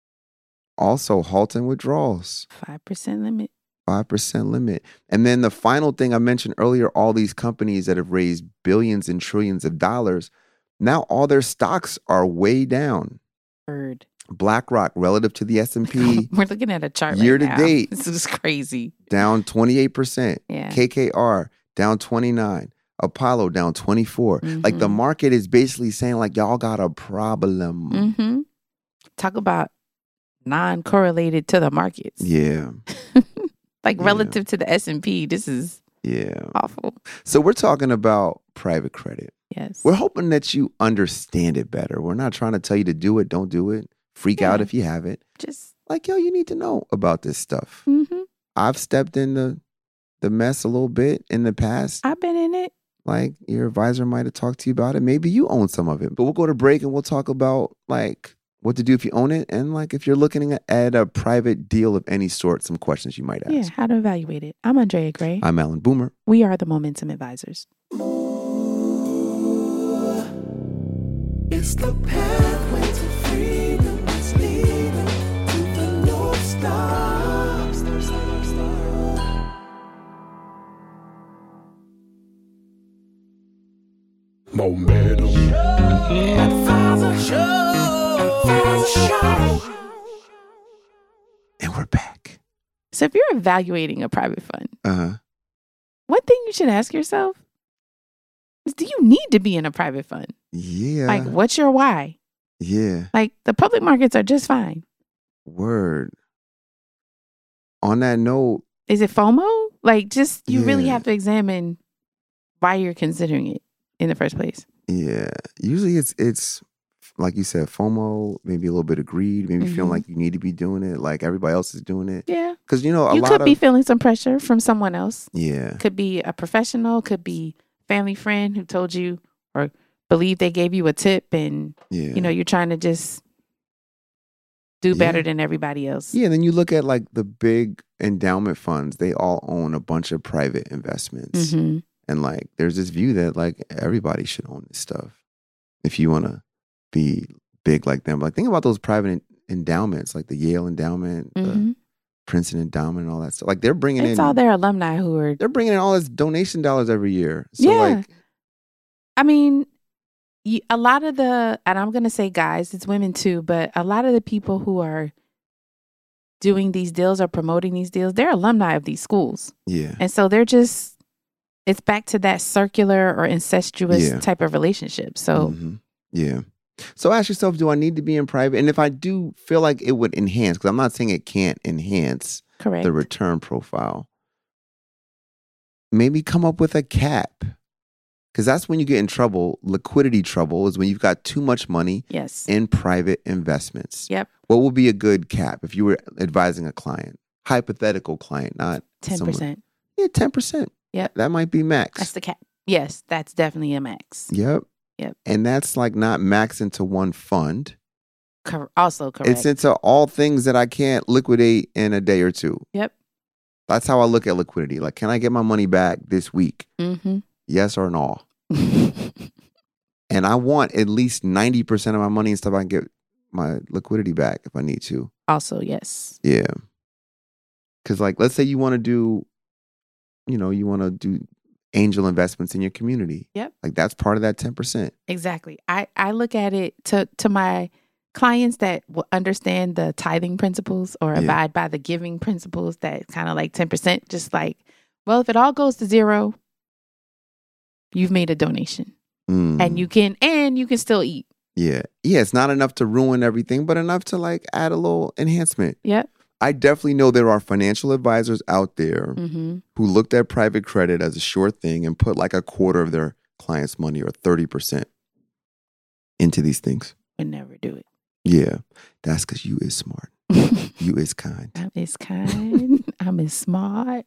also halting withdrawals. five percent limit. five percent limit. And then the final thing I mentioned earlier, all these companies that have raised billions and trillions of dollars, Now all their stocks are way down. Heard. BlackRock relative to the S and P. We're looking at a chart year right to now. date. This is crazy. Down twenty-eight percent. Yeah. K K R down twenty-nine. Apollo down twenty-four. Mm-hmm. Like the market is basically saying like y'all got a problem. Mm-hmm. Talk about non-correlated to the markets. Yeah. Like yeah. relative to the S and P, this is yeah awful. So we're talking about private credit. Yes. We're hoping that you understand it better. We're not trying to tell you to do it. Don't do it. Freak yeah. out if you have it. Just like, yo, you need to know about this stuff. Mm-hmm. I've stepped in the, the mess a little bit in the past. I've been in it. Like your advisor might have talked to you about it. Maybe you own some of it. But we'll go to break and we'll talk about like what to do if you own it. And like if you're looking at a private deal of any sort, some questions you might ask. Yeah, how to evaluate it. I'm Andrea Gray. I'm Alan Boomer. We are the Momentum Advisors. It's the pathway to freedom. It's leading to the North Star. Star, star, star. Momentum. Advisor Show. Advisor Show. And we're back. So if you're evaluating a private fund, Uh-huh. one thing you should ask yourself is, do you need to be in a private fund? Yeah. Like, what's your why? Yeah. Like, the public markets are just fine. Word. On that note. Is it FOMO? Like, just, you yeah. really have to examine why you're considering it in the first place. Yeah. Usually it's, it's like you said, FOMO, maybe a little bit of greed, maybe mm-hmm. feeling like you need to be doing it, like everybody else is doing it. Yeah. Because, you know, a you lot could of, be feeling some pressure from someone else. Yeah. Could be a professional, could be family friend who told you or believe they gave you a tip and, yeah. you know, you're trying to just do better yeah. than everybody else. Yeah. And then you look at like the big endowment funds, they all own a bunch of private investments. Mm-hmm. And like, there's this view that like everybody should own this stuff if you want to be big like them. Like, think about those private en- endowments, like the Yale endowment, Mm-hmm. the Princeton endowment, and all that stuff. Like, they're bringing It's in all their alumni who are. they're bringing in all this donation dollars every year. So Yeah. like, I mean, you, a lot of the, and I'm going to say guys, it's women too, but a lot of the people who are doing these deals or promoting these deals, they're alumni of these schools. yeah, And so they're just, it's back to that circular or incestuous Yeah. type of relationship. So, Mhm. yeah. So ask yourself, do I need to be in private? And if I do feel like it would enhance, because I'm not saying it can't enhance correct. the return profile, maybe come up with a cap. Because that's when you get in trouble. Liquidity trouble is when you've got too much money Yes. in private investments. Yep. What would be a good cap if you were advising a client? Hypothetical client, not ten someone- percent. Yeah, ten percent. Yep. That might be max. That's the cap. Yes, that's definitely a max. Yep. Yep. And that's like not max into one fund. Cor- also correct. It's into all things that I can't liquidate in a day or two. Yep. That's how I look at liquidity. Like, can I get my money back this week? Mm-hmm. Yes or no? And I want at least ninety percent of my money and stuff. I can get my liquidity back if I need to. Also, yes. Yeah. Because, like, let's say you want to do, you know, you want to do angel investments in your community. Yep. Like, that's part of that ten percent. Exactly. I, I look at it to, to my clients that will understand the tithing principles or Yeah. abide by the giving principles, that kind of like ten percent, just like, well, if it all goes to zero, you've made a donation Mm. and you can, and you can still eat. Yeah. Yeah. It's not enough to ruin everything, but enough to, like, add a little enhancement. Yep. I definitely know there are financial advisors out there Mm-hmm. who looked at private credit as a sure thing and put like a quarter of their clients' money or thirty percent into these things. Would never do it. Yeah. That's because you is smart. You is kind. I'm as kind. I'm as smart.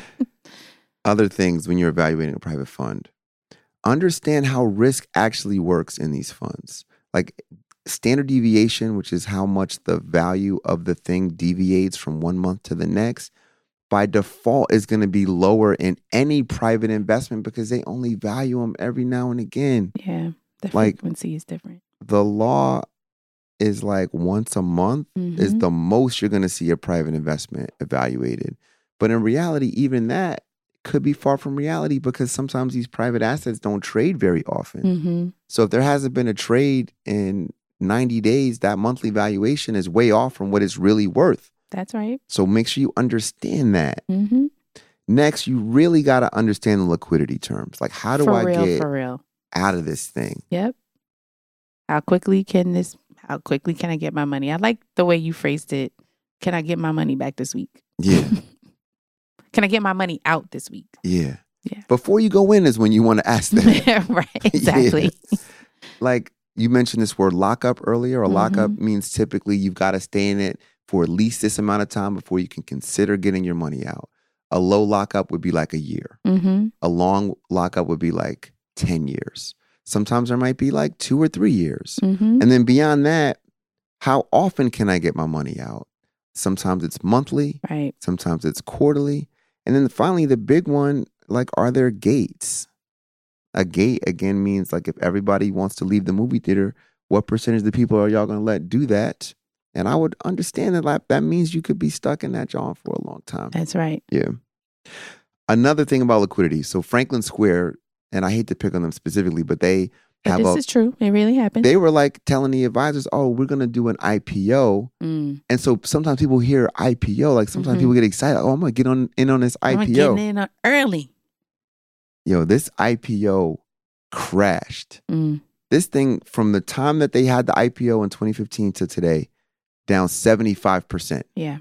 Other things when you're evaluating a private fund, understand how risk actually works in these funds. Like standard deviation, which is how much the value of the thing deviates from one month to the next, by default is going to be lower in any private investment because they only value them every now and again. Yeah. The Like- frequency is different. The law is like once a month is Mhm. the most you're going to see a private investment evaluated. But in reality, even that could be far from reality because sometimes these private assets don't trade very often. Mm-hmm. So if there hasn't been a trade in ninety days, that monthly valuation is way off from what it's really worth. That's right. So make sure you understand that. Mm-hmm. Next, you really got to understand the liquidity terms. Like, how do for I real, get for real. out of this thing? Yep. How quickly can this, how quickly can I get my money? I like the way you phrased it. Can I get my money back this week? Yeah. Can I get my money out this week? Yeah. Yeah. Before you go in is when you want to ask that. Right. Exactly. Yeah. Like you mentioned this word lockup earlier. A Mhm. lockup means typically you've got to stay in it for at least this amount of time before you can consider getting your money out. A low lockup would be like a year. Mm-hmm. A long lockup would be like ten years. Sometimes there might be like two or three years. Mm-hmm. And then beyond that, how often can I get my money out? Sometimes it's monthly. Right. Sometimes it's quarterly. And then finally, the big one, like, are there gates? A gate, again, means like if everybody wants to leave the movie theater, what percentage of the people are y'all going to let do that? And I would understand that like, that means you could be stuck in that job for a long time. That's right. Yeah. Another thing about liquidity. So Franklin Square, and I hate to pick on them specifically, but they But have this a, is true. It really happened. they were like telling the advisors, oh, we're going to do an I P O. Mm. And so sometimes people hear I P O, like sometimes Mhm. people get excited. Oh, I'm going to get on in on this I'm I P O. getting in uh, early. Yo, this I P O crashed. Mm. This thing, from the time that they had the I P O in twenty fifteen to today, down seventy-five percent. Yeah.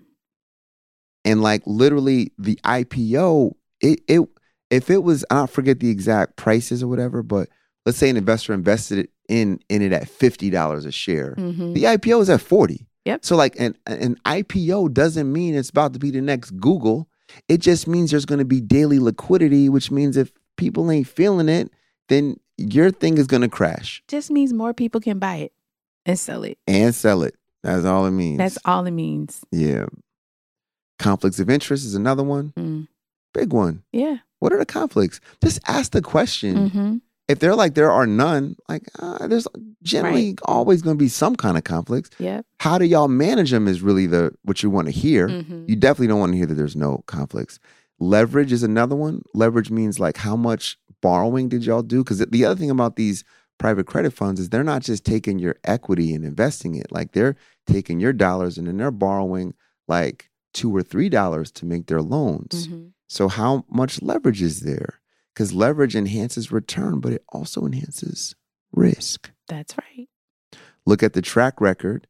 And like literally the I P O, it, it if it was, I don't forget the exact prices or whatever, but let's say an investor invested it in, in it at fifty dollars a share. Mm-hmm. The I P O is at forty. Yep. So like an, an I P O doesn't mean it's about to be the next Google. It just means there's going to be daily liquidity, which means if people ain't feeling it, then your thing is going to crash Just means more people can buy it and sell it. and sell it. That's all it means. That's all it means. Yeah. Conflicts of interest is another one. Mm. Big one. Yeah. What are the conflicts? Just ask the question. Mm-hmm. If they're like, there are none, like uh, there's generally Right. always going to be some kind of conflicts. Yep. How do y'all manage them is really the what you want to hear. Mm-hmm. You definitely don't want to hear that there's no conflicts. Leverage is another one. Leverage means like how much borrowing did y'all do? Because the other thing about these private credit funds is they're not just taking your equity and investing it. Like they're taking your dollars and then they're borrowing like two or three dollars to make their loans. Mm-hmm. So how much leverage is there? Because leverage enhances return, but it also enhances risk. That's right. Look at the track record.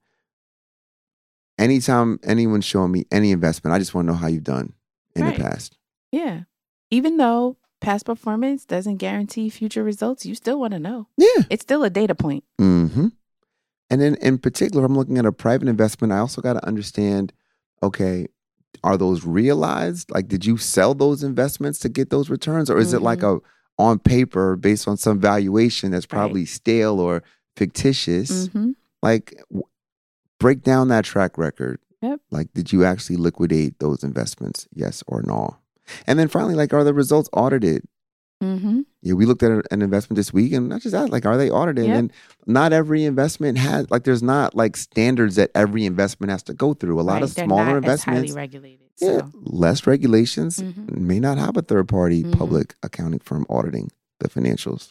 Anytime anyone's showing me any investment, I just want to know how you've done in Right. the past. Yeah. Even though past performance doesn't guarantee future results, you still want to know. Yeah. It's still a data point. Mm-hmm. And then in particular, if I'm looking at a private investment, I also got to understand, okay, are those realized? Like, did you sell those investments to get those returns? Or is it like a on paper based on some valuation that's probably stale or fictitious? Mm-hmm. Like, w- break down that track record. Yep. Like, did you actually liquidate those investments? Yes or no? And then finally, like, are the results audited? Mm-hmm. Yeah, we looked at an investment this week and I just asked, like, are they audited? Yep. And not every investment has, like, there's not like standards that every investment has to go through. A lot Right. of They're smaller not investments, as highly regulated. yeah, So. less regulations, Mhm. may not have a third party Mhm. public accounting firm auditing the financials.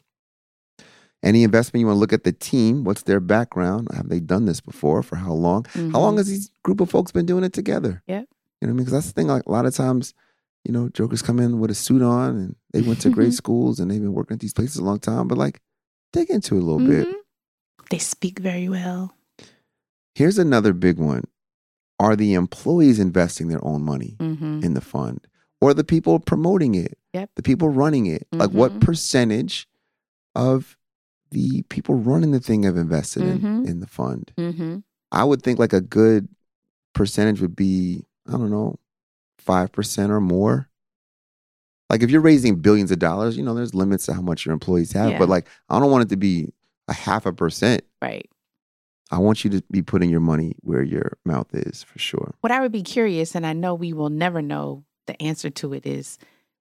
Any investment, you want to look at the team. What's their background? Have they done this before? For how long? How long Mhm. has these group of folks been doing it together? Yep. You know what I mean? Because that's the thing. Like a lot of times, you know, jokers come in with a suit on and they went to great schools and they've been working at these places a long time. But like, dig into it a little bit. Mhm. They speak very well. Here's another big one. Are the employees investing their own money Mm-hmm. in the fund? Or the people promoting it? Yep. The people running it? Like what Mhm. percentage of the people running the thing have invested in, Mhm. in the fund? Mm-hmm. I would think like a good percentage would be, I don't know, five percent or more. Like if you're raising billions of dollars, you know, there's limits to how much your employees have. Yeah. But like, I don't want it to be a half a percent. Right. I want you to be putting your money where your mouth is for sure. What I would be curious, and I know we will never know the answer to it, is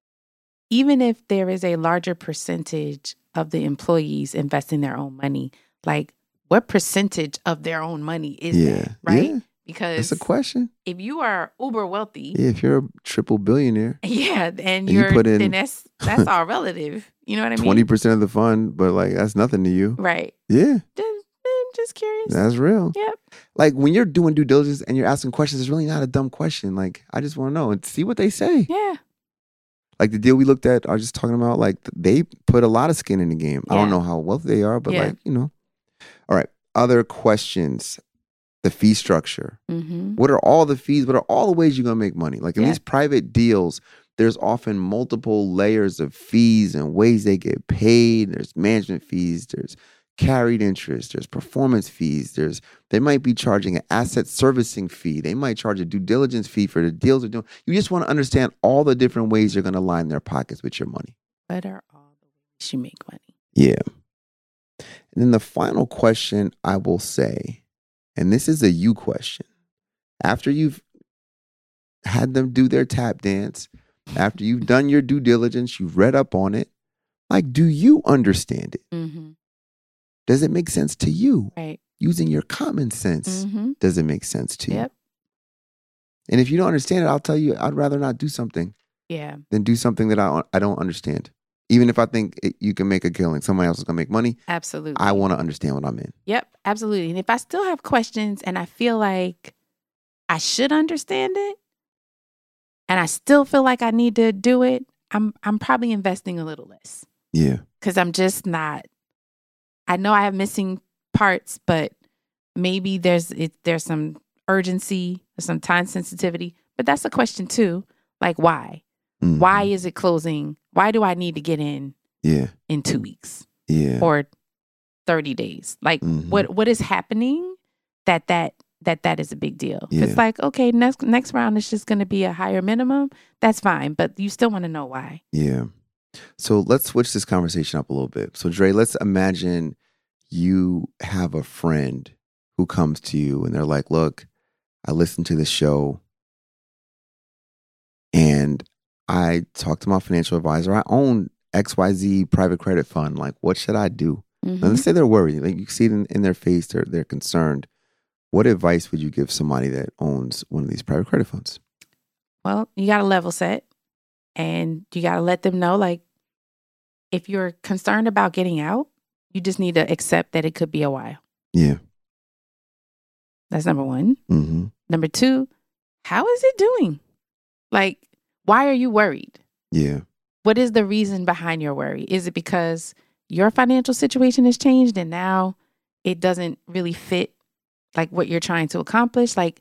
even if there is a larger percentage of the employees investing their own money, like what percentage of their own money is Yeah. that, right? Yeah. because That's a question. if you are uber wealthy, Yeah, if you're a triple billionaire, yeah, and And you you're put in- then that's that's all relative. You know what I mean? twenty percent of the fund, but like that's nothing to you. Right. Yeah, Just, I'm just curious. that's real. Yep. Like when you're doing due diligence and you're asking questions, it's really not a dumb question. Like I just want to know and see what they say. Yeah. Like the deal we looked at, I was just talking about, like they put a lot of skin in the game. I don't Yeah. know how wealthy they are, but Yeah. like, you know. All right. Other questions. The fee structure. Mm-hmm. What are all the fees? What are all the ways you're going to make money? Like in Yeah. these private deals, there's often multiple layers of fees and ways they get paid. There's management fees. There's carried interest. There's performance fees. There's they might be charging an asset servicing fee. They might charge a due diligence fee for the deals they're doing. You just want to understand all the different ways you're going to line their pockets with your money. What are all the ways you make money? Yeah. And then the final question I will say, and this is a you question. After you've had them do their tap dance, after you've done your due diligence, you've read up on it, like, do you understand it? Mm-hmm. Does it make sense to you? Right. Using your common sense, Mm-hmm. does it make sense to you? Yep. And if you don't understand it, I'll tell you, I'd rather not do something Yeah. than do something that I, I don't understand. Even if I think it, you can make a killing, somebody else is going to make money, Absolutely. I want to understand what I'm in. Yep. Absolutely. And if I still have questions and I feel like I should understand it, and I still feel like I need to do it, I'm I'm probably investing a little less Yeah. because I'm just not. I know I have missing parts, but maybe there's it, there's some urgency, some time sensitivity. But that's a question too. Like why? Mhm. Why is it closing? Why do I need to get in Yeah. in two weeks Yeah. or thirty days? Like Mhm. what what is happening that that that that is a big deal. If Yeah. it's like, okay, next next round is just going to be a higher minimum, that's fine, but you still want to know why. Yeah. So let's switch this conversation up a little bit. So Dre, let's imagine you have a friend who comes to you and they're like, look, I listened to this show and I talked to my financial advisor. I own X Y Z private credit fund. Like, what should I do? Mhm. And let's say they're worried. Like you see it in, in their face, they're they're concerned. What advice would you give somebody that owns one of these private credit funds? Well, you got to level set and you got to let them know like if you're concerned about getting out, you just need to accept that it could be a while. Yeah. That's number one. Mm-hmm. Number two, how is it doing? Like, why are you worried? Yeah. What is the reason behind your worry? Is it because your financial situation has changed and now it doesn't really fit like what you're trying to accomplish? Like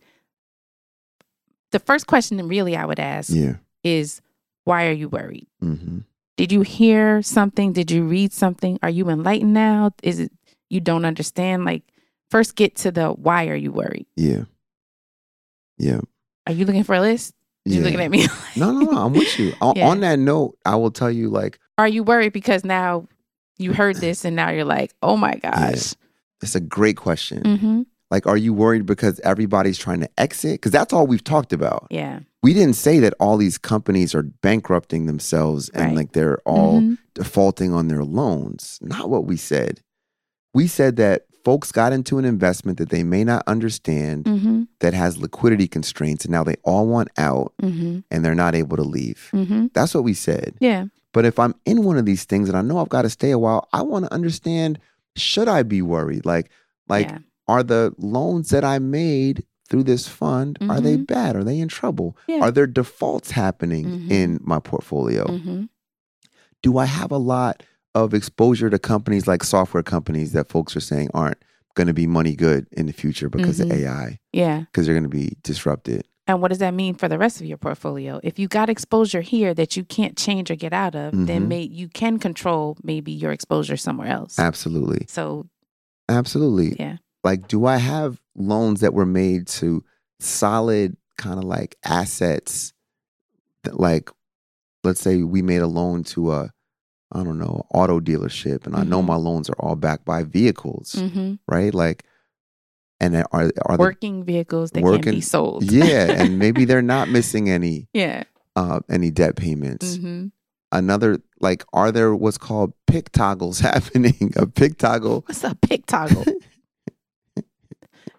the first question really I would ask Yeah. is, why are you worried? Mm-hmm. Did you hear something? Did you read something? Are you enlightened now? Is it you don't understand? Like first get to the why are you worried? Yeah. Yeah. Are you looking for a list? Yeah. You're looking at me. No, no, no. I'm with you. On, Yeah. on that note, I will tell you, like, Are you worried because now you heard this and now you're like, oh my gosh. it's a great question. Mm-hmm. Like, are you worried because everybody's trying to exit? Because that's all we've talked about. Yeah. We didn't say that all these companies are bankrupting themselves and Right. like they're all Mhm. defaulting on their loans. Not what we said. We said that folks got into an investment that they may not understand Mm-hmm. that has liquidity constraints and now they all want out Mm-hmm. and they're not able to leave. Mm-hmm. That's what we said. Yeah. But if I'm in one of these things and I know I've got to stay a while, I want to understand, should I be worried? Like, like yeah. are the loans that I made through this fund, are they Mhm. bad? Are they in trouble? Yeah. Are there defaults happening Mhm. in my portfolio? Mm-hmm. Do I have a lot of exposure to companies like software companies that folks are saying aren't going to be money good in the future because Mhm. of A I, Yeah. because they're going to be disrupted? And what does that mean for the rest of your portfolio? If you got exposure here that you can't change or get out of, Mhm. then may, you can control maybe your exposure somewhere else. Absolutely. So, Absolutely. yeah. Like, do I have loans that were made to solid kind of like assets that, like, let's say we made a loan to a, I don't know, auto dealership, and I know Mhm. my loans are all backed by vehicles, Mm-hmm. right? Like, and are are the Working vehicles that can working- be sold. yeah, and maybe they're not missing any Yeah. uh any debt payments. Mm-hmm. Another, like, are there what's called pick toggles happening? A pick toggle. What's a pick toggle?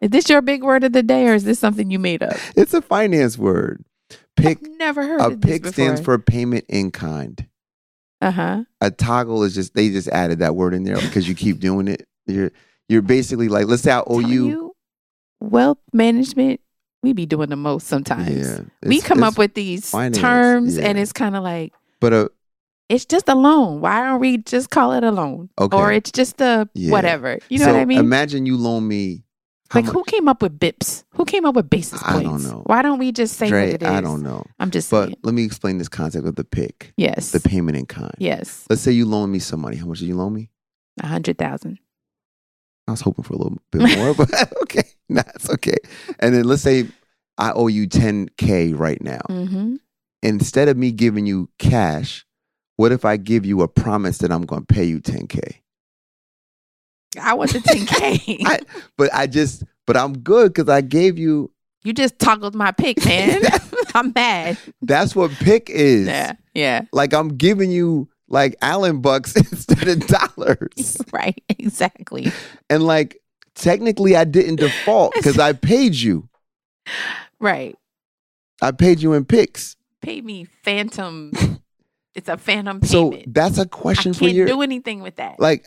Is this your big word of the day, or is this something you made up? It's a finance word. Pick. I've never heard A of this pick before. stands for payment in kind. Uh huh. A toggle is just they just added that word in there because you keep doing it. You're you're basically like, let's say I owe you. you. Wealth management, we be doing the most sometimes. Yeah, we it's- come it's up with these finance, terms, and yeah. it's kind of like But a it's just a loan. Why don't we just call it a loan? Okay. Or it's just a Yeah. whatever. You know so what I mean? imagine you loan me. How Like much? who came up with B I Ps? Who came up with basis I points? don't know. Why don't we just say Dre, what it is? I don't know. I'm just But saying. let me explain this concept of the pick, Yes. the payment in kind. Yes. Let's say you loan me some money. How much did you loan me? A hundred thousand. I was hoping for a little bit more, but okay, nah, it's okay. And then let's say I owe you ten K right now. Mm-hmm. Instead of me giving you cash, what if I give you a promise that I'm going to pay you ten K? I want the ten K. I, but I just, but I'm good because I gave you. You just toggled my pick, man. I'm mad. That's what pick is. Yeah. Yeah. Like I'm giving you like Allen bucks instead of dollars. Right. Exactly. And like technically I didn't default because I paid you. Right. I paid you in picks. Pay me phantom. It's a phantom So payment. that's a I question can't for your do anything with that. like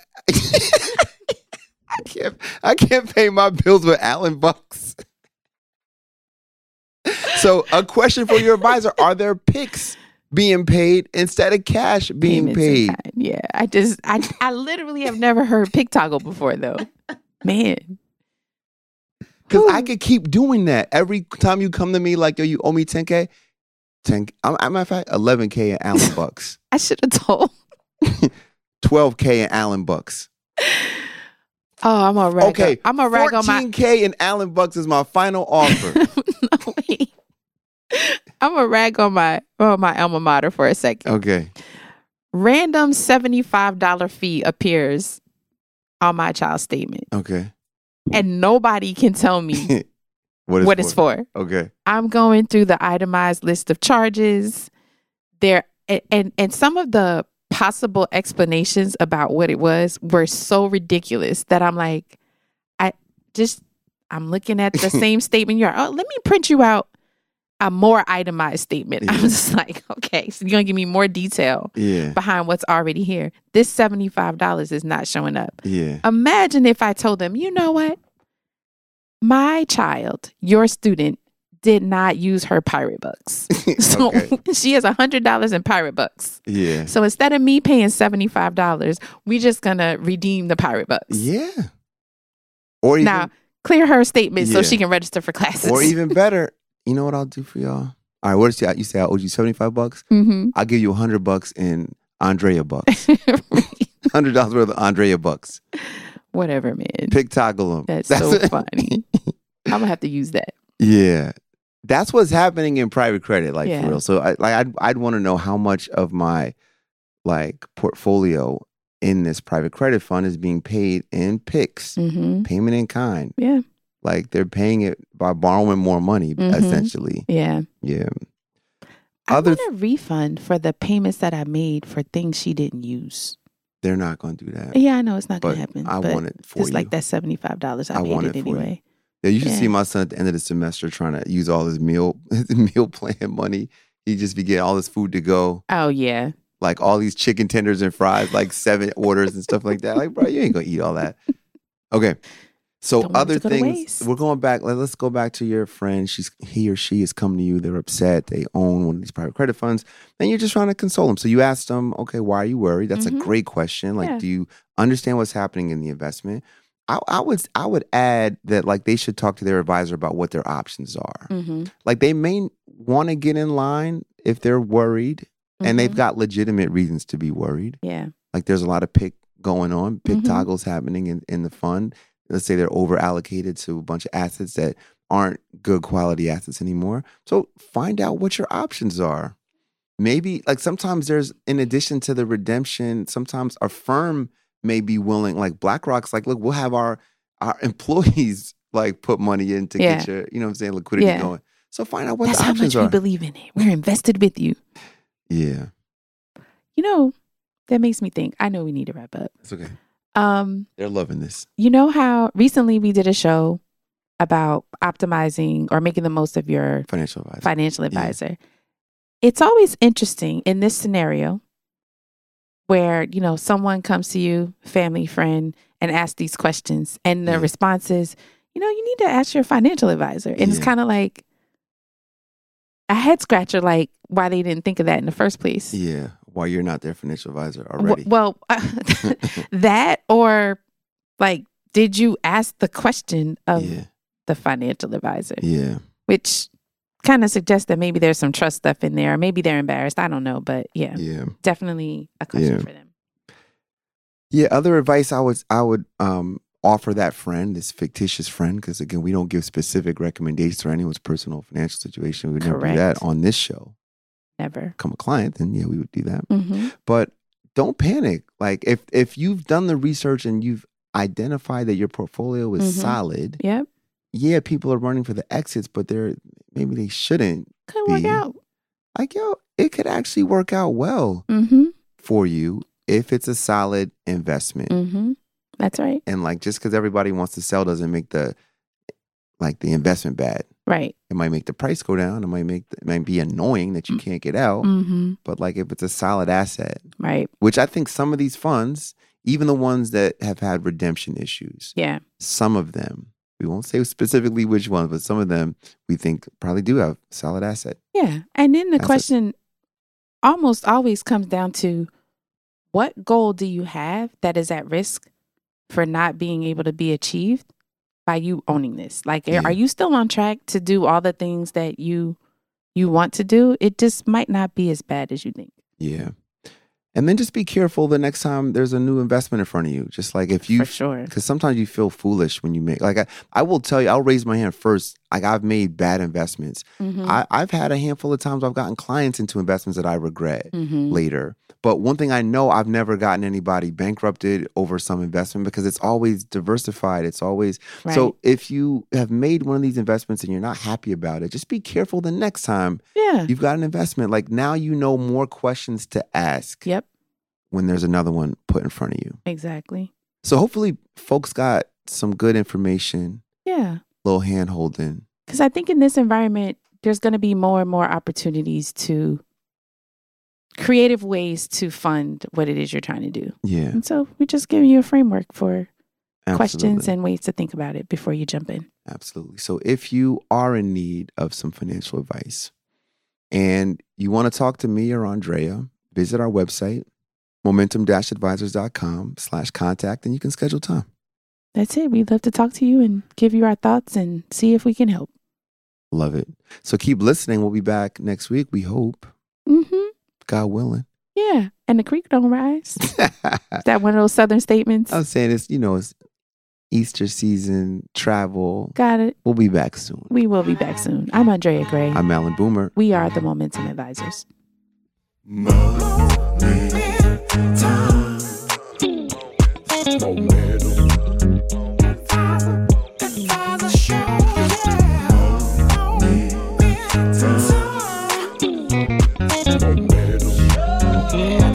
I can't I can't pay my bills with Allen bucks. So a question for your advisor, are there picks being paid instead of cash being Payments in paid? kind. Yeah. I just I I literally have never heard pick toggle before though. Man. Because I Whew. could keep doing that. Every time you come to me like, yo, you owe me ten K, ten I'm, I'm matter of fact, eleven K in Allen bucks. I should have told. twelve K in Allen bucks. Oh, I'm gonna rag. Okay, on, I'm gonna rag on my. fourteen K in Allen bucks is my final offer. No, wait. I'm gonna rag on my on my alma mater for a second. Okay. Random seventy-five dollar fee appears on my child statement, Okay. and nobody can tell me What is what it's for. Okay. I'm going through the itemized list of charges. There and, and and some of the possible explanations about what it was were so ridiculous that I'm like, I just I'm looking at the same statement you're. Oh, let me print you out a more itemized statement. Yeah. I'm just like, okay, so you're gonna give me more detail Yeah. behind what's already here. This seventy-five dollars is not showing up. Yeah. Imagine if I told them, you know what? My child, your student, did not use her pirate bucks. So Okay. she has one hundred dollars in pirate bucks. Yeah. So instead of me paying seventy-five dollars, we just going to redeem the pirate bucks. Yeah. Or even, Now, clear her statement so Yeah. she can register for classes. or even better, you know what I'll do for y'all? All right, what is you? You say I owed you seventy-five bucks? Mm-hmm. I'll give you one hundred bucks in Andrea bucks. one hundred dollars worth of Andrea bucks. Whatever, man. Pick toggle them. That's so funny. I'm going to have to use that. Yeah. That's what's happening in private credit, like Yeah. for real. So I like I'd I'd want to know how much of my like portfolio in this private credit fund is being paid in picks, Mm-hmm. payment in kind. Yeah. Like they're paying it by borrowing more money, Mhm. essentially. Yeah. Yeah. I Other want a refund for the payments that I made for things she didn't use. They're not going to do that. Yeah, I know it's not going But to happen. I but want it for just you. like that seventy-five dollars, I, I paid want it it for you. anyway. Yeah, you should Yeah. see my son at the end of the semester trying to use all his meal his meal plan money. He just be getting all his food to go, Oh, yeah. like all these chicken tenders and fries, like seven orders and stuff like that. Like, bro, you ain't gonna eat all that. Okay. So Don't want it other to go to things, waste. we're going back. let- Let's go back to your friend. She's he or she is coming to you. They're upset. They own one of these private credit funds, and you're just trying to console them. So you ask them, okay, why are you worried? That's Mhm. a great question. Like, Yeah. do you understand what's happening in the investment? I, I would I would add that like they should talk to their advisor about what their options are. Mm-hmm. Like they may want to get in line if they're worried, and they've got legitimate reasons to be worried. Yeah. Like there's a lot of pick going on, pick Mhm. toggles happening in, in the fund. Let's say they're over allocated to a bunch of assets that aren't good quality assets anymore. So find out what your options are. Maybe like sometimes there's, in addition to the redemption, sometimes a firm may be willing, like BlackRock's like, look, we'll have our our employees like put money in to get Yeah. your, you know what I'm saying, liquidity Yeah. going. So find out what That's the how much options we are. believe in it. We're invested with you. Yeah, You know, that makes me think. I know we need to wrap up. it's okay. Um, They're loving this. you know how recently we did a show about optimizing or making the most of your Financial advisor. financial advisor. It's always interesting in this scenario where, you know, someone comes to you, family, friend, and asks these questions. And the Yeah. response is, you know, you need to ask your financial advisor. And it's Yeah. kind of like a head scratcher, like why they didn't think of that in the first place. Yeah. Why you're not their financial advisor W- already. Well, that or like, did you ask the question of yeah. the financial advisor? Yeah. Which kind of suggests that maybe there's some trust stuff in there. Maybe they're embarrassed. I don't know. But yeah, Yeah. definitely a question Yeah. for them. Yeah. Other advice I would I would um offer that friend, this fictitious friend, because again, we don't give specific recommendations for anyone's personal financial situation. We would never do Correct. that on this show. Never. Become a client, then yeah, we would do that. Mm-hmm. But don't panic. Like if if you've done the research and you've identified that your portfolio is Mhm. solid, Yep. yeah, people are running for the exits, but they're maybe they shouldn't. Could work be. out. Like, yo, it could actually work out well Mm-hmm. for you if it's a solid investment. Mm-hmm. That's right. And like just because everybody wants to sell doesn't make the like the investment bad. Right. It might make the price go down. It might make the, it might be annoying that you can't get out. Mm-hmm. But like if it's a solid asset, Right. which I think some of these funds, even the ones that have had redemption issues, Yeah. some of them, we won't say specifically which ones, but some of them we think probably do have solid asset. Yeah. And then the Assets. question almost always comes down to what goal do you have that is at risk for not being able to be achieved by you owning this? Like, Yeah. are you still on track to do all the things that you you want to do? It just might not be as bad as you think. Yeah. And then just be careful the next time there's a new investment in front of you. Just like if you, For sure. because sometimes you feel foolish when you make, like I, I will tell you, I'll raise my hand first. Like I've made bad investments. Mm-hmm. I, I've had a handful of times I've gotten clients into investments that I regret Mm-hmm. later. But one thing I know, I've never gotten anybody bankrupted over some investment because it's always diversified. It's always, Right. so if you have made one of these investments and you're not happy about it, just be careful the next time Yeah. you've got an investment. Like now you know more questions to ask Yep. when there's another one put in front of you. Exactly. So hopefully folks got some good information, Yeah. little hand holding. Because I think in this environment, there's going to be more and more opportunities to creative ways to fund what it is you're trying to do. Yeah. And so we just giving you a framework for questions Absolutely. and ways to think about it before you jump in. Absolutely. So if you are in need of some financial advice and you want to talk to me or Andrea, visit our website, momentum dash advisors dot com slash contact, and you can schedule time. That's it. We'd love to talk to you and give you our thoughts and see if we can help. Love it. So keep listening. We'll be back next week, we hope, Mm-hmm. God willing. Yeah. And the creek don't rise. Is that one of those Southern statements? I'm saying it's, you know, it's Easter season, travel. Got it. We'll be back soon. We will be back soon. I'm Andrea Gray. I'm Alan Boomer. We are the Momentum Advisors. Momentum.